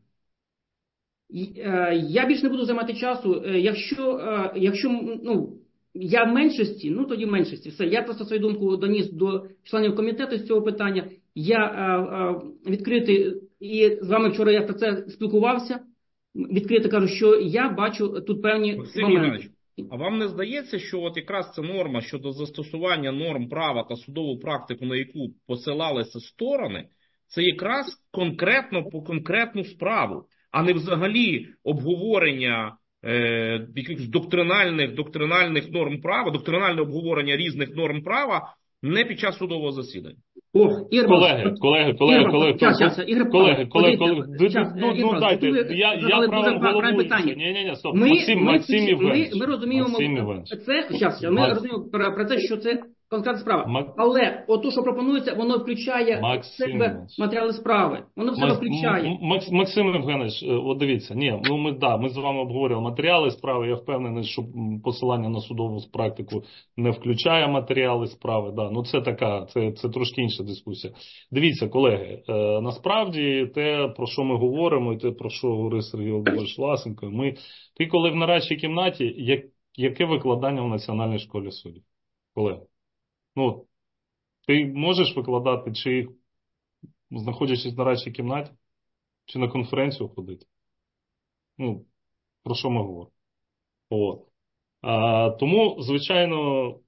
Я більше не буду займати часу. Якщо, якщо ну, я в меншості, ну тоді в меншості. Все. Я просто свою думку доніс до членів комітету з цього питання. Я відкритий, і з вами вчора я про це спілкувався. Відкрито кажу, що я бачу тут певні Максим моменти. Іванович, а вам не здається, що от якраз ця норма щодо застосування норм права та судову практику, на яку посилалися сторони, це якраз конкретно по конкретну справу, а не взагалі обговорення е, якихось доктринальних, доктринальних норм права, доктринальне обговорення різних норм права не під час судового засідання? О, Ігор, колеги, колеги, колеги, колеги, час, час, Ігор, колеги, колеги, подивіться, колеги, час, ну, Ігор, ну дайте, ви я, я задали правом дуже правильне головуючий. питання. Ні, ні, ні, стоп, Ми, Максим, ми, Максим ми, Євгенович. ми розуміємо, Максим Євгенович. це, щас, ми Макс... розуміємо про, про те, що це конкретна справа. Мак... Але ото, що пропонується, воно включає Максим... в себе матеріали справи. Воно в себе Мак... включає. Макс... Максим Євгенович, от дивіться, ні, ну ми, да, ми з вами обговорювали матеріали справи, я впевнений, що посилання на судову практику не включає матеріали справи, да, ну це така, це, це трошки інша дискусія. Дивіться, колеги, е, насправді те, про що ми говоримо, і те, про що говорить Сергій Володимирович Власенко, ми, ти коли в нарадчій кімнаті, як, яке викладання в Національній школі суддів? Колеги, ну, ти можеш викладати, чи знаходячись в нарадчій кімнаті, чи на конференцію ходити? Ну, про що ми говоримо? От. А, тому, звичайно, е,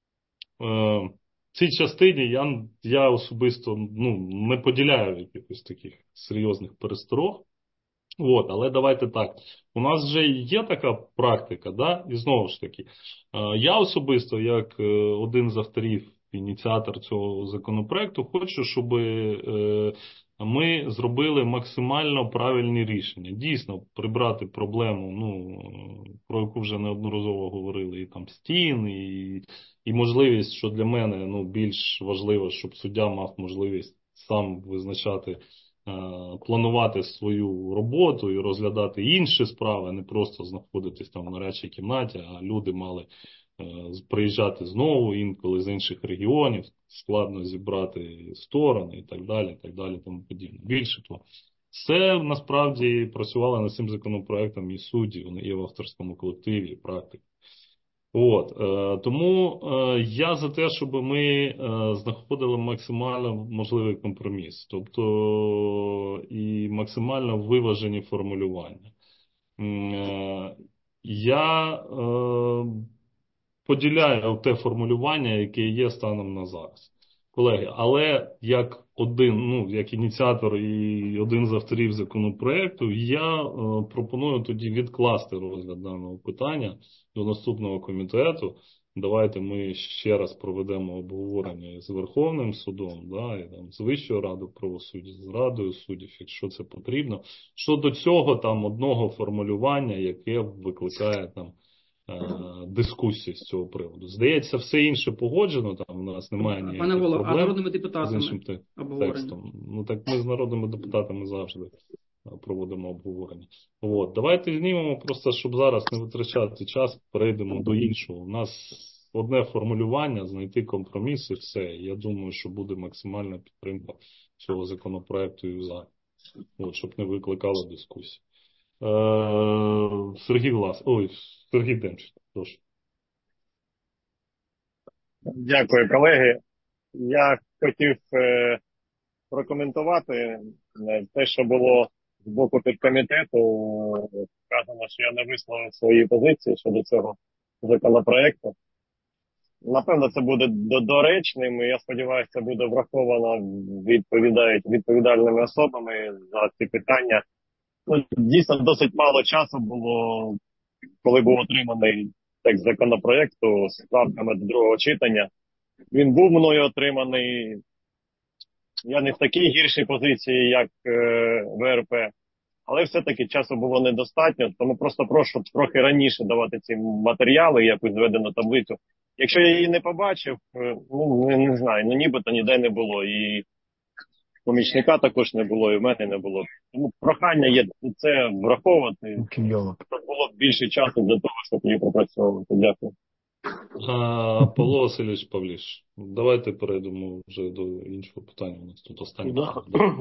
в цій частині я, я особисто ну, не поділяю якихось таких серйозних пересторог. От, але давайте так. У нас вже є така практика, да? І знову ж таки, я особисто, як один з авторів, ініціатор цього законопроекту, хочу, щоб ми зробили максимально правильні рішення. Дійсно, прибрати проблему, ну, про яку вже неодноразово говорили, і там стін, і, і можливість, що для мене ну, більш важливо, щоб суддя мав можливість сам визначати, планувати свою роботу і розглядати інші справи, а не просто знаходитись там в нарадчій кімнаті, а люди мали приїжджати знову інколи з інших регіонів, складно зібрати сторони і так далі, і так далі, тому подібне. Більше того, це насправді працювали над цим законопроектом і судді, вони є в авторському колективі, і практики. От, е, тому е, я за те, щоб ми е, знаходили максимально можливий компроміс, тобто і максимально виважені формулювання. Е, я е, поділяю те формулювання, яке є станом на зараз. Колеги, але як один, ну, як ініціатор і один з авторів законопроекту, я е, пропоную тоді відкласти розгляд даного питання до наступного комітету. Давайте ми ще раз проведемо обговорення з Верховним судом, да, і там, з Вищою радою правосуддя, з Радою суддів, якщо це потрібно. Щодо цього там одного формулювання, яке викликає там дискусії з цього приводу. Здається, все інше погоджено, там у нас немає ніяких Пане Голово, а проблем народними з депутатами іншим те- обговорення? текстом. Ну так ми з народними депутатами завжди е, проводимо обговорення. От, давайте знімемо просто, щоб зараз не витрачати час, перейдемо до іншого. У нас одне формулювання, знайти компроміс і все. Я думаю, що буде максимальна підтримка цього законопроекту і за. От, щоб не викликало дискусії. Е, Сергій Влас, ой, Сергій Демченко, прошу. Дякую, колеги. Я хотів е, прокоментувати е, те, що було з боку підкомітету. Сказано, що я не висловив свої позиції щодо цього законопроекту. Напевно, це буде до- доречним, і я сподіваюся, це буде враховано відповідають відповідальними особами за ці питання. Ну, дійсно, досить мало часу було, коли був отриманий текст законопроекту з правками до другого читання. Він був мною отриманий. Я не в такій гіршій позиції, як е, ВРП, але все-таки часу було недостатньо, тому просто прошу трохи раніше давати ці матеріали, якусь зведену таблицю. Якщо я її не побачив, е, ну не, не знаю, ну нібито ніде не було, і помічника також не було, і в мене не було. Тому прохання є це враховувати, щоб було більше часу для того, щоб її пропрацьовувати. Дякую. А, Павло Васильович Павліш, давайте перейдемо вже до іншого питання. У нас тут останнє. Да.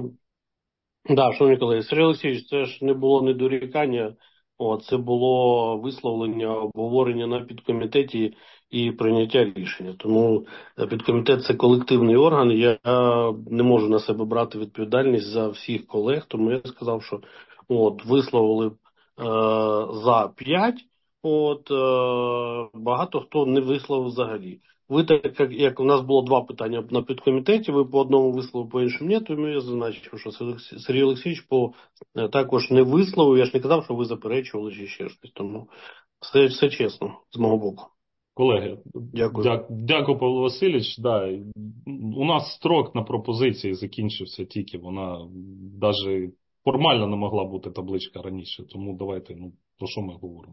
Да, шановні колеги, Сергій Олексійович, це ж не було недорікання, о, це було висловлення, обговорення на підкомітеті і прийняття рішення. Тому підкомітет – це колективний орган, я не можу на себе брати відповідальність за всіх колег, тому я сказав, що от, висловили е, за п'ять, от, е, багато хто не висловив взагалі. Ви, так як, як у нас було два питання на підкомітеті, ви по одному висловили, по іншому ні, тому я зазначив, що Сергій Олексійович по, також не висловив, я ж не казав, що ви заперечували чи ще щось, тому все, все чесно з мого боку. Колеги, дякую. Дя, дякую, Павло Васильович. Да, у нас строк на пропозиції закінчився тільки, вона навіть формально не могла бути табличка раніше, тому давайте, ну, про що ми говоримо.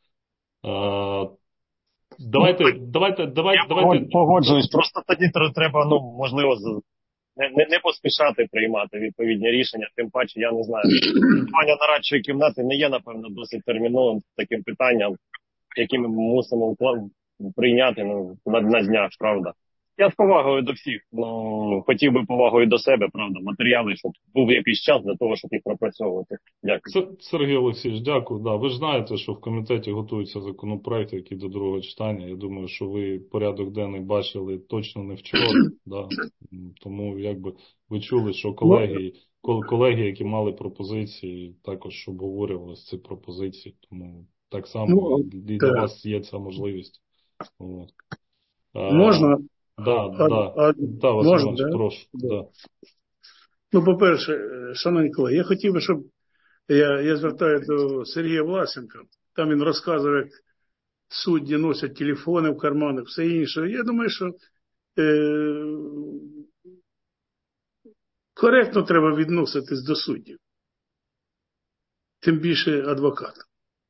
Е, Давайте, давайте, давайте, давайте. Погоджуюсь, просто тоді треба, ну, можливо, не, не, не поспішати приймати відповідні рішення, тим паче, я не знаю. Питання нарадчої кімнати не є, напевно, досить терміновим таким питанням, яке ми мусимо прийняти, ну, на, на днях, правда. Я з повагою до всіх, ну, хотів би повагою до себе, правда, матеріали, щоб був якийсь час для того, щоб їх пропрацьовувати. Дякую. Сергій Олексійович, дякую. Да, ви ж знаєте, що в комітеті готується законопроект, який до другого читання. Я думаю, що ви порядок денний бачили точно не вчора. Да. Тому, якби, ви чули, що колеги, колеги, які мали пропозиції, також обговорювали ці пропозиції. Тому так само і для вас є ця можливість. От. Можна? Да, а, да, а, да, Василь можна, Іванович, да? прошу. Да. Да. Ну, по-перше, шановні колеги, я хотів би, щоб я, я звертаю до Сергія Власенка, там він розказує, як судді носять телефони в карманах, все інше. Я думаю, що е, коректно треба відноситись до суддів, тим більше адвоката.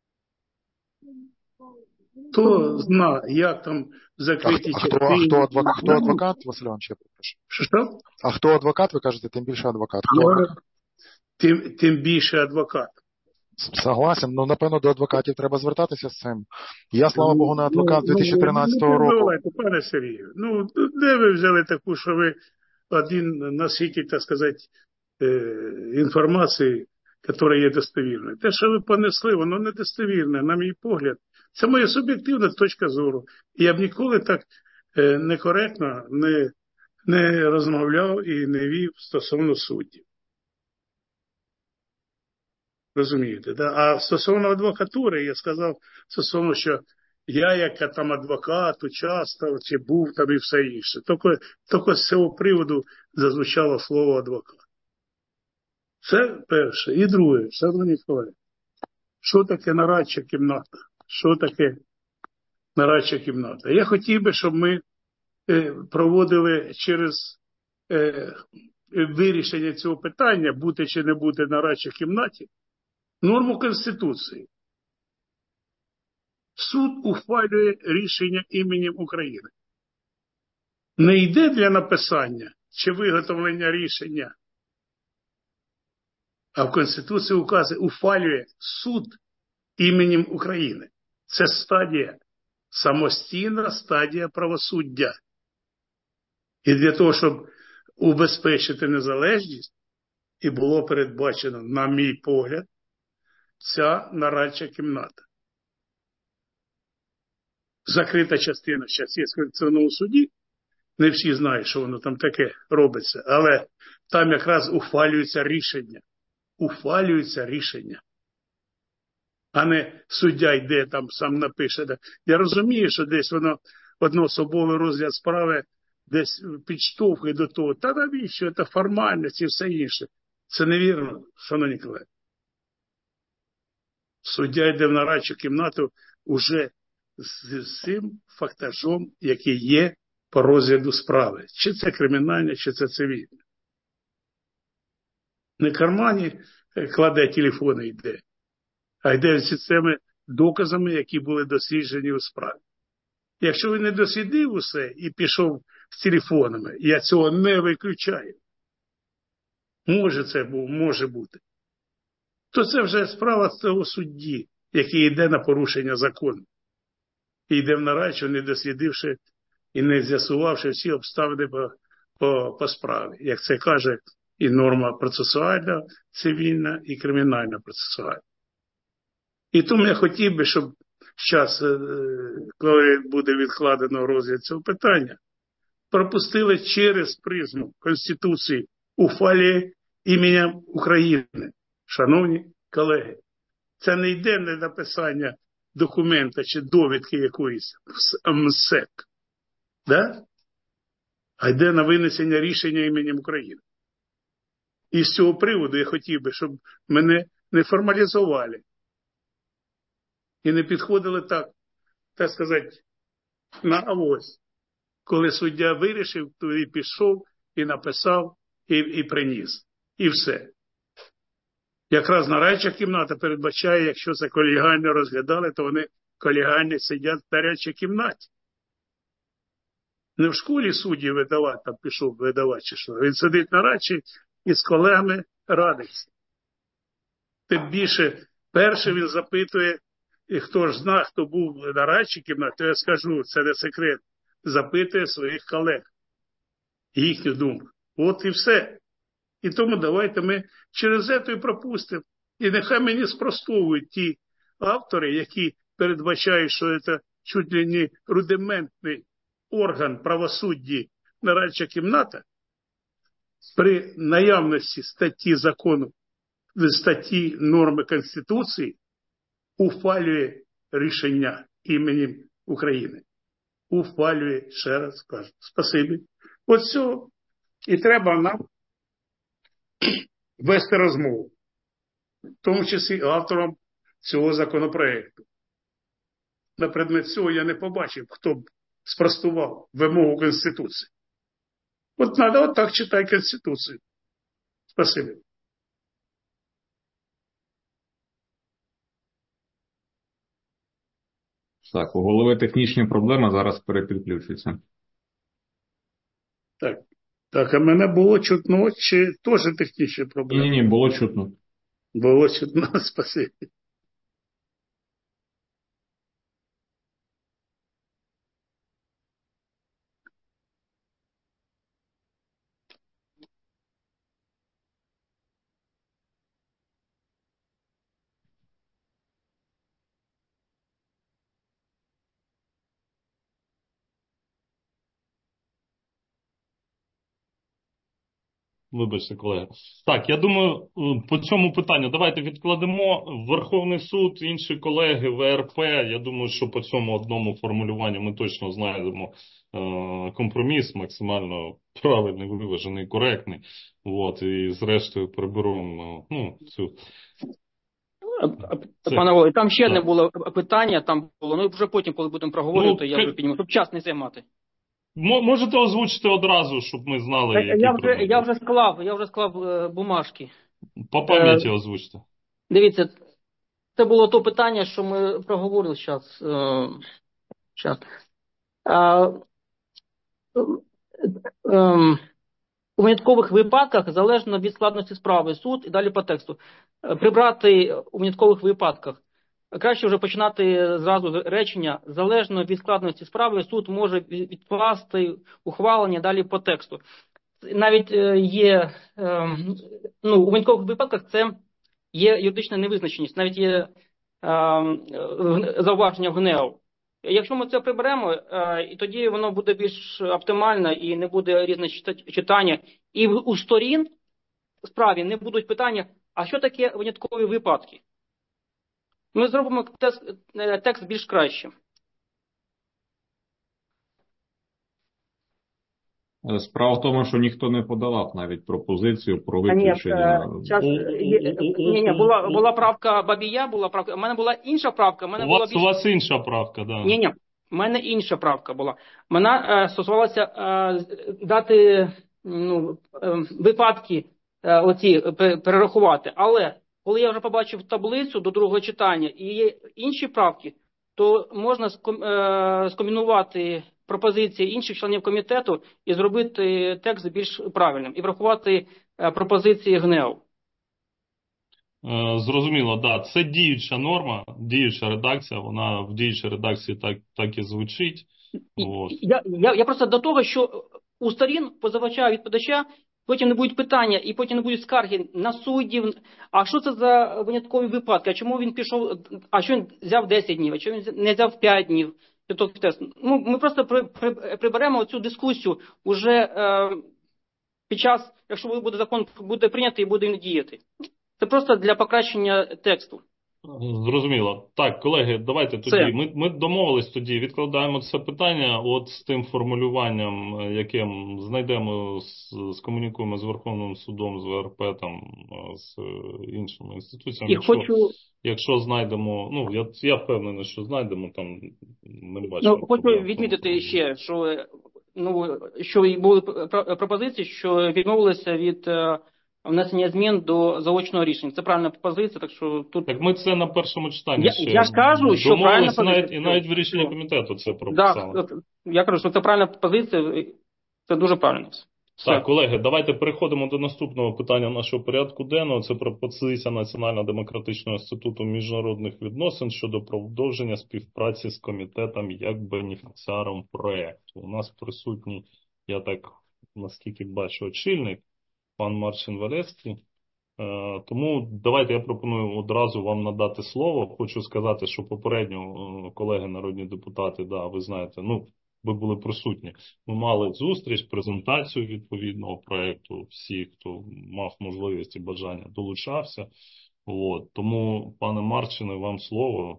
Хто знає, як там закриті а, частини. А хто, хто, адвокат, хто адвокат, Василь Іванович, я попрошу. Що, що? А хто адвокат, ви кажете, тим більше адвокат. Хто Я, адвокат? Тим, тим більше адвокат. Согласен, ну, напевно, до адвокатів треба звертатися з цим. Я, слава Богу, не адвокат дві тисячі тринадцятого року. Давайте, пане Сергію, ну, де ви взяли таку, що ви один носитель, так сказати, інформації, яка є достовірною? Те, що ви понесли, воно не достовірне, на мій погляд. Це моя суб'єктивна точка зору. Я б ніколи так некоректно не, не розмовляв і не вів стосовно суддів. Розумієте, да? А стосовно адвокатури, я сказав стосовно, що я, як там адвокат, участвував, чи був там і все інше. Тільки, тільки з цього приводу зазвучало слово адвокат. Це перше. І друге, шановні колеги, що таке нарадча кімната? Що таке нарадча кімната? Я хотів би, щоб ми е, проводили через е, вирішення цього питання, бути чи не бути в нарадчій кімнаті, норму Конституції. Суд ухвалює рішення іменем України. Не йде для написання чи виготовлення рішення, а в Конституції укази ухвалює суд іменем України. Це стадія, самостійна стадія правосуддя. І для того, щоб убезпечити незалежність, і було передбачено, на мій погляд, ця нарадча кімната. Закрита частина зараз є в Конституційному суді, не всі знають, що воно там таке робиться, але там якраз ухвалюється рішення. Ухвалюється рішення. А не суддя йде там, сам напише. Я розумію, що десь воно одноособовий розгляд справи десь підштовхує до того. Та навіщо? Це формальність і все інше. Це невірно, шановні колеги. Суддя йде в нарадчу кімнату уже з цим фактажом, який є по розгляду справи. Чи це кримінальне, чи це цивільне. Не в кармані кладе телефон і йде, а йде з цими доказами, які були досліджені у справі. Якщо він не дослідив усе і пішов з телефонами, я цього не виключаю. Може це був, може бути. То це вже справа того судді, який йде на порушення закону. І йде в нарадчу, не дослідивши і не з'ясувавши всі обставини по, по, по справі. Як це каже і норма процесуальна, цивільна, і кримінальна процесуальна. І тому я хотів би, щоб зараз, коли буде відкладено розгляд цього питання, пропустили через призму Конституції ухвалює іменем України. Шановні колеги, це не йде на написання документа чи довідки якоїсь МСЕК, да? А йде на винесення рішення іменем України. І з цього приводу я хотів би, щоб мене не формалізували і не підходили так, так сказати, на авось. Коли суддя вирішив, то і пішов, і написав, і, і приніс. І все. Якраз нарадча кімната передбачає, якщо це колегіально розглядали, то вони колегіально сидять в нарадчій кімнаті. Не в школі судді видавати, там пішов видавати чи що. Він сидить на нарадчі і з колегами радиться. Тим більше, перше він запитує, і хто ж знає, хто був на нарадчій кімнаті, то я скажу, це не секрет, запитує своїх колег, їхню думку. От і все. І тому давайте ми через це і пропустимо. І нехай мені спростовують ті автори, які передбачають, що це чуть ли не рудиментний орган правосуддя нарадча кімната, при наявності статті закону, статті норми Конституції, ухвалює рішення іменем України. Ухвалює, ще раз кажу, спасибі. От цього і треба нам вести розмову, в тому числі автором цього законопроекту. На предмет цього я не побачив, хто б спростував вимогу Конституції. От треба от так читати Конституцію. Спасибі. Так, у голови технічні проблеми, зараз перепідключиться. Так. Так, а мене було чутно, чи теж технічні проблеми? Ні-ні, було чутно. Було чутно, спасибі. Вибачте, колеги. Так, я думаю, по цьому питанню давайте відкладемо. Верховний суд, інші колеги, ВРП, я думаю, що по цьому одному формулюванню ми точно знайдемо е- компроміс, максимально правильний, виважений, коректний. От, і зрештою приберемо ну, цю... Це... Пане Володь, там ще не було питання, там було, ну вже потім, коли будемо проговорювати, ну, я вже підніму, щоб час не займати. Можете озвучити одразу, щоб ми знали, які я вже, я вже склав, я вже склав е, бумажки. По пам'яті е, озвучте. Дивіться, це було то питання, що ми проговорили зараз. Е, зараз. Е, е, е, у виняткових випадках, залежно від складності справи, суд, і далі по тексту, е, прибрати у виняткових випадках. Краще вже починати зразу з речення, залежно від складності справи, суд може відкласти ухвалення далі по тексту. Навіть е, є, е, ну, у виняткових випадках це є юридична невизначеність, навіть є е, зауваження в ГНЕУ. Якщо ми це приберемо, е, і тоді воно буде більш оптимально і не буде різне читання. І у сторін в справі не будуть питання, а що таке виняткові випадки? Ми зробимо текст, текст більш кращим. Справа в тому, що ніхто не подавав навіть пропозицію про виключення. Ні, ні, була, була правка Бабія, була правка. У мене була інша правка. У мене у, була вас, більш... у вас інша правка, да. Ні, ні, у мене інша правка була. Вона е, стосувалася е, дати ну, е, випадки е, оці перерахувати. Але коли я вже побачив таблицю до другого читання і є інші правки, то можна скомбінувати пропозиції інших членів комітету і зробити текст більш правильним. І врахувати пропозиції ГНЕУ. Зрозуміло, да. Це діюча норма, діюча редакція, вона в діючій редакції так, так і звучить. Я, я, я просто до того, що у сторін позивача, відповідача, потім не будуть питання, і потім не будуть скарги на суддів. А що це за виняткові випадки? А чому він пішов, а що він взяв десять днів, а чому він не взяв п'ять днів? Ну, ми просто при, при, приберемо цю дискусію уже е, під час, якщо буде закон буде прийнятий і буде діяти. Це просто для покращення тексту. Зрозуміло. Так, колеги, давайте тоді. Ми, ми домовились тоді, відкладаємо це питання от з тим формулюванням, яке знайдемо, скомунікуємо з Верховним судом, з ВРП, там, з іншими інституціями. І якщо, хочу... якщо знайдемо, ну, я, я впевнений, що знайдемо, там не бачимо. Ну, хочу відмітити ще, що, ну, що були пропозиції, що відмовилися від внесення змін до заочного рішення. Це правильна позиція, так що тут... Так ми це на першому читанні я, ще я ж кажу, що правильна позиція. Навіть, і навіть в рішенні комітету це прописали. Так, я кажу, що це правильна позиція, це дуже правильно. Все. Так, колеги, давайте переходимо до наступного питання нашого порядку денного. Це пропозиція Національно-демократичного інституту міжнародних відносин щодо продовження співпраці з комітетом як бенефіціаром проєкту. У нас присутній, я так наскільки бачу, очільник, пан Марчин Валевський. Тому давайте я пропоную одразу вам надати слово. Хочу сказати, що попередньо колеги народні депутати, да, ви знаєте, ну, ви були присутні. Ми мали зустріч, презентацію відповідного проєкту. Всі, хто мав можливість і бажання, долучався. От. Тому, пане Марчине, вам слово.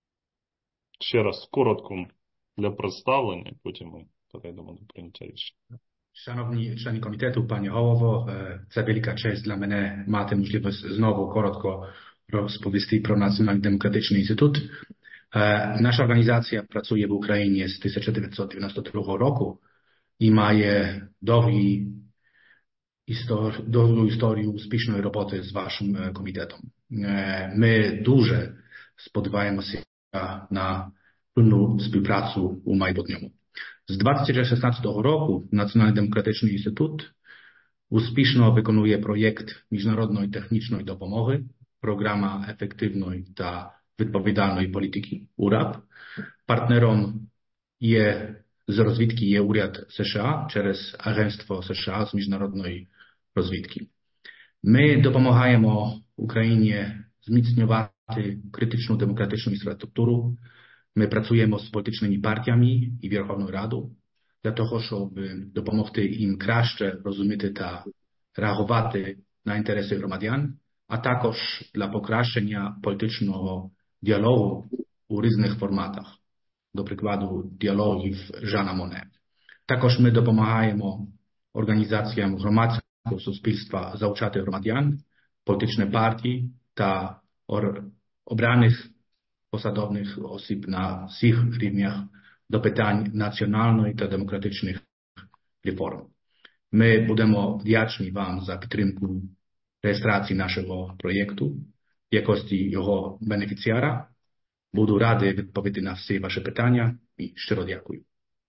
Ще раз коротко для представлення, потім ми перейдемо до прийняття рішення. Шановні члени комітету, пані голово, це велика честь для мене мати можливість знову коротко розповісти про Національний демократичний інститут. Наша організація працює в Україні з тисяча дев'ятсот дев'яносто другого року і має довгі істор... довгу історію успішної роботи з вашим комітетом. Ми дуже сподіваємося на повну співпрацю у майбутньому. З дві тисячі шістнадцятого року Національний демократичний інститут успішно виконує проєкт міжнародної технічної допомоги, програма ефективної та відповідальної політики УРАП. Партнером є з розвідки є уряд США через Агентство США з міжнародної розвідки. Ми допомагаємо Україні зміцнювати критичну демократичну інфраструктуру. Ми працюємо з політичними партіями і Верховною Радою для того, щоб допомогти їм краще розуміти та реагувати на інтереси громадян, а також для покращення політичного діалогу у різних форматах, до прикладу, діалогів Жана Моне. Також ми допомагаємо організаціям громадського суспільства залучати громадян, політичні партії та обраних посадовних осіб на всіх рівнях до питань національної та демократичних реформ. Ми будемо вдячні вам за підтримку реєстрації нашого проєкту. якості його бенефіціара. Буду радий відповісти на всі ваші питання і щиро дякую.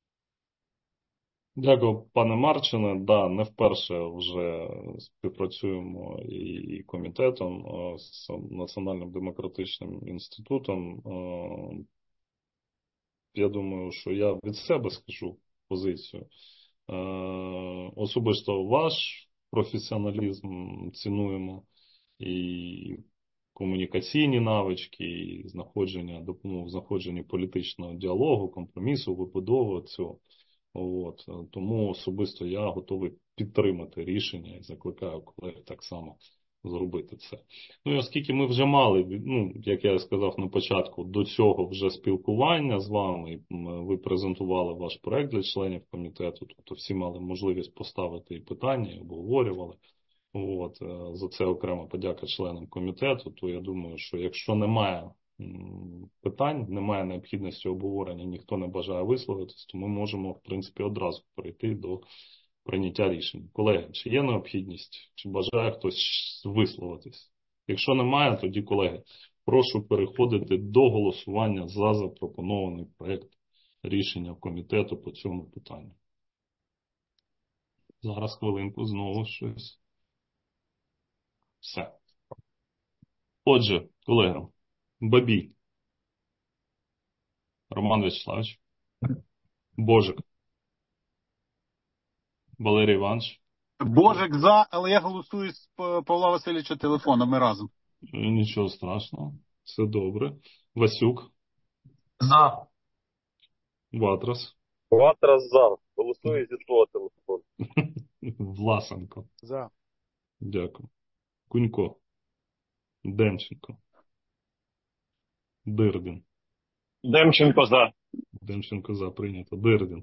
Дякую, пане Марчине. Да, не вперше вже співпрацюємо і комітетом, з Національним демократичним інститутом. Я думаю, що я від себе скажу позицію. Особисто ваш професіоналізм цінуємо, і комунікаційні навички, і знаходження, допомогу в знаходженні політичного діалогу, компромісу, вибудови цього. От. Тому особисто я готовий підтримати рішення і закликаю колег так само зробити це. Ну і оскільки ми вже мали, ну, як я сказав на початку, до цього вже спілкування з вами, ви презентували ваш проект для членів комітету, тобто всі мали можливість поставити і питання, і обговорювали. От, за це окрема подяка членам комітету, то я думаю, що якщо немає питань, немає необхідності обговорення, ніхто не бажає висловитись, то ми можемо, в принципі, одразу перейти до прийняття рішень. Колеги, чи є необхідність, чи бажає хтось висловитись? Якщо немає, тоді, колеги, прошу переходити до голосування за запропонований проект рішення комітету по цьому питанню. Зараз хвилинку знову щось. Все. Отже, колеги, Бабій. Роман Вячеславович. Божик. Валерій Іванович. Божик за, але я голосую з Павла Васильовича телефоном, ми разом. Нічого страшного, все добре. Васюк. За. Ватрас. Ватрас за, голосую зі свого телефону. Власенко. За. Дякую. Кунько. Демченко. Дирдін. Демченко за. Демченко за, прийнято. Дирдін.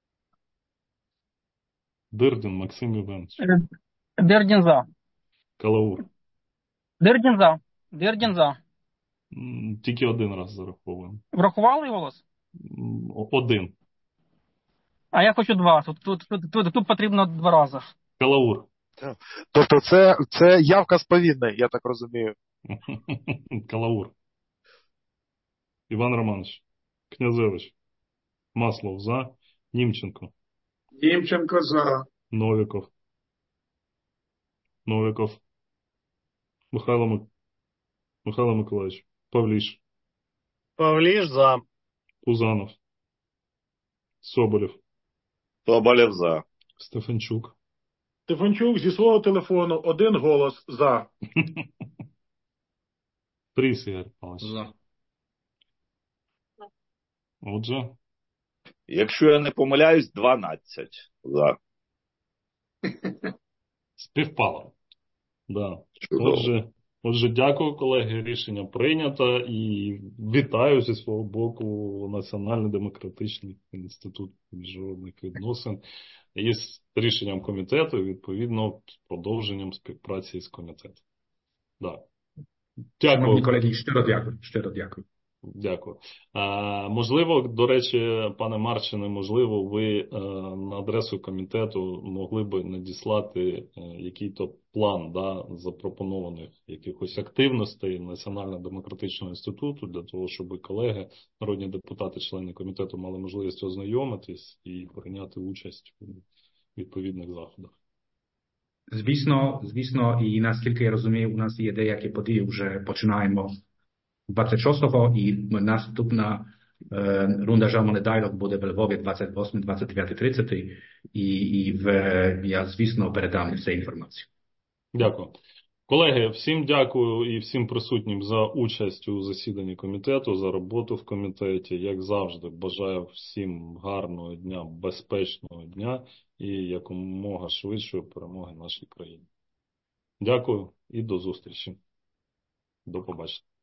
Дирдін Максим Євгенович. Дирдін за. Калаур. Дирдін за. Дирдін за. Тільки один раз зараховуємо. Врахували голос? Один. А я хочу два. Тут, тут, тут, тут, тут потрібно два рази. Калаур. Тобто це, це явка сповідна, я так розумію. Калаур. Іван Романович. Князевич. Маслов за. Німченко. Німченко за. Новіков. Новіков. Михайло, Мик... Михайло Миколаївич. Павліш. Павліш за. Пузанов. Соболєв. Соболєв за. Стефанчук. Стефанчук зі свого телефону один голос за. Тріс Ігор Павлович. За. Отже. Якщо я не помиляюсь, дванадцять за. Співпало. Да. Отже, отже, дякую, колеги. Рішення прийнято. І вітаю зі свого боку Національний демократичний інститут міжнародних відносин із рішенням комітету і, відповідно, з продовженням співпраці з комітетом. Да. Дякую. Шановні колеги, щиро дякую. Щиро дякую. Дякую. А, можливо, до речі, пане Марчине, можливо, ви а, на адресу комітету могли би надіслати а, який-то план, да, запропонованих якихось активностей Національного демократичного інституту для того, щоб колеги, народні депутати, члени комітету мали можливість ознайомитись і прийняти участь у відповідних заходах. Звісно, звісно, і наскільки я розумію, у нас є деякі події, вже починаємо двадцять шостого, і наступна е, рунда Жамони Дайлог буде в Львові двадцять восьмого, двадцять дев'ятого, тридцятого, і, і в, я, звісно, передам всю інформацію. Дякую. Колеги, всім дякую і всім присутнім за участь у засіданні комітету, за роботу в комітеті. Як завжди, бажаю всім гарного дня, безпечного дня і якомога швидшої перемоги нашій країні. Дякую і до зустрічі. До побачення.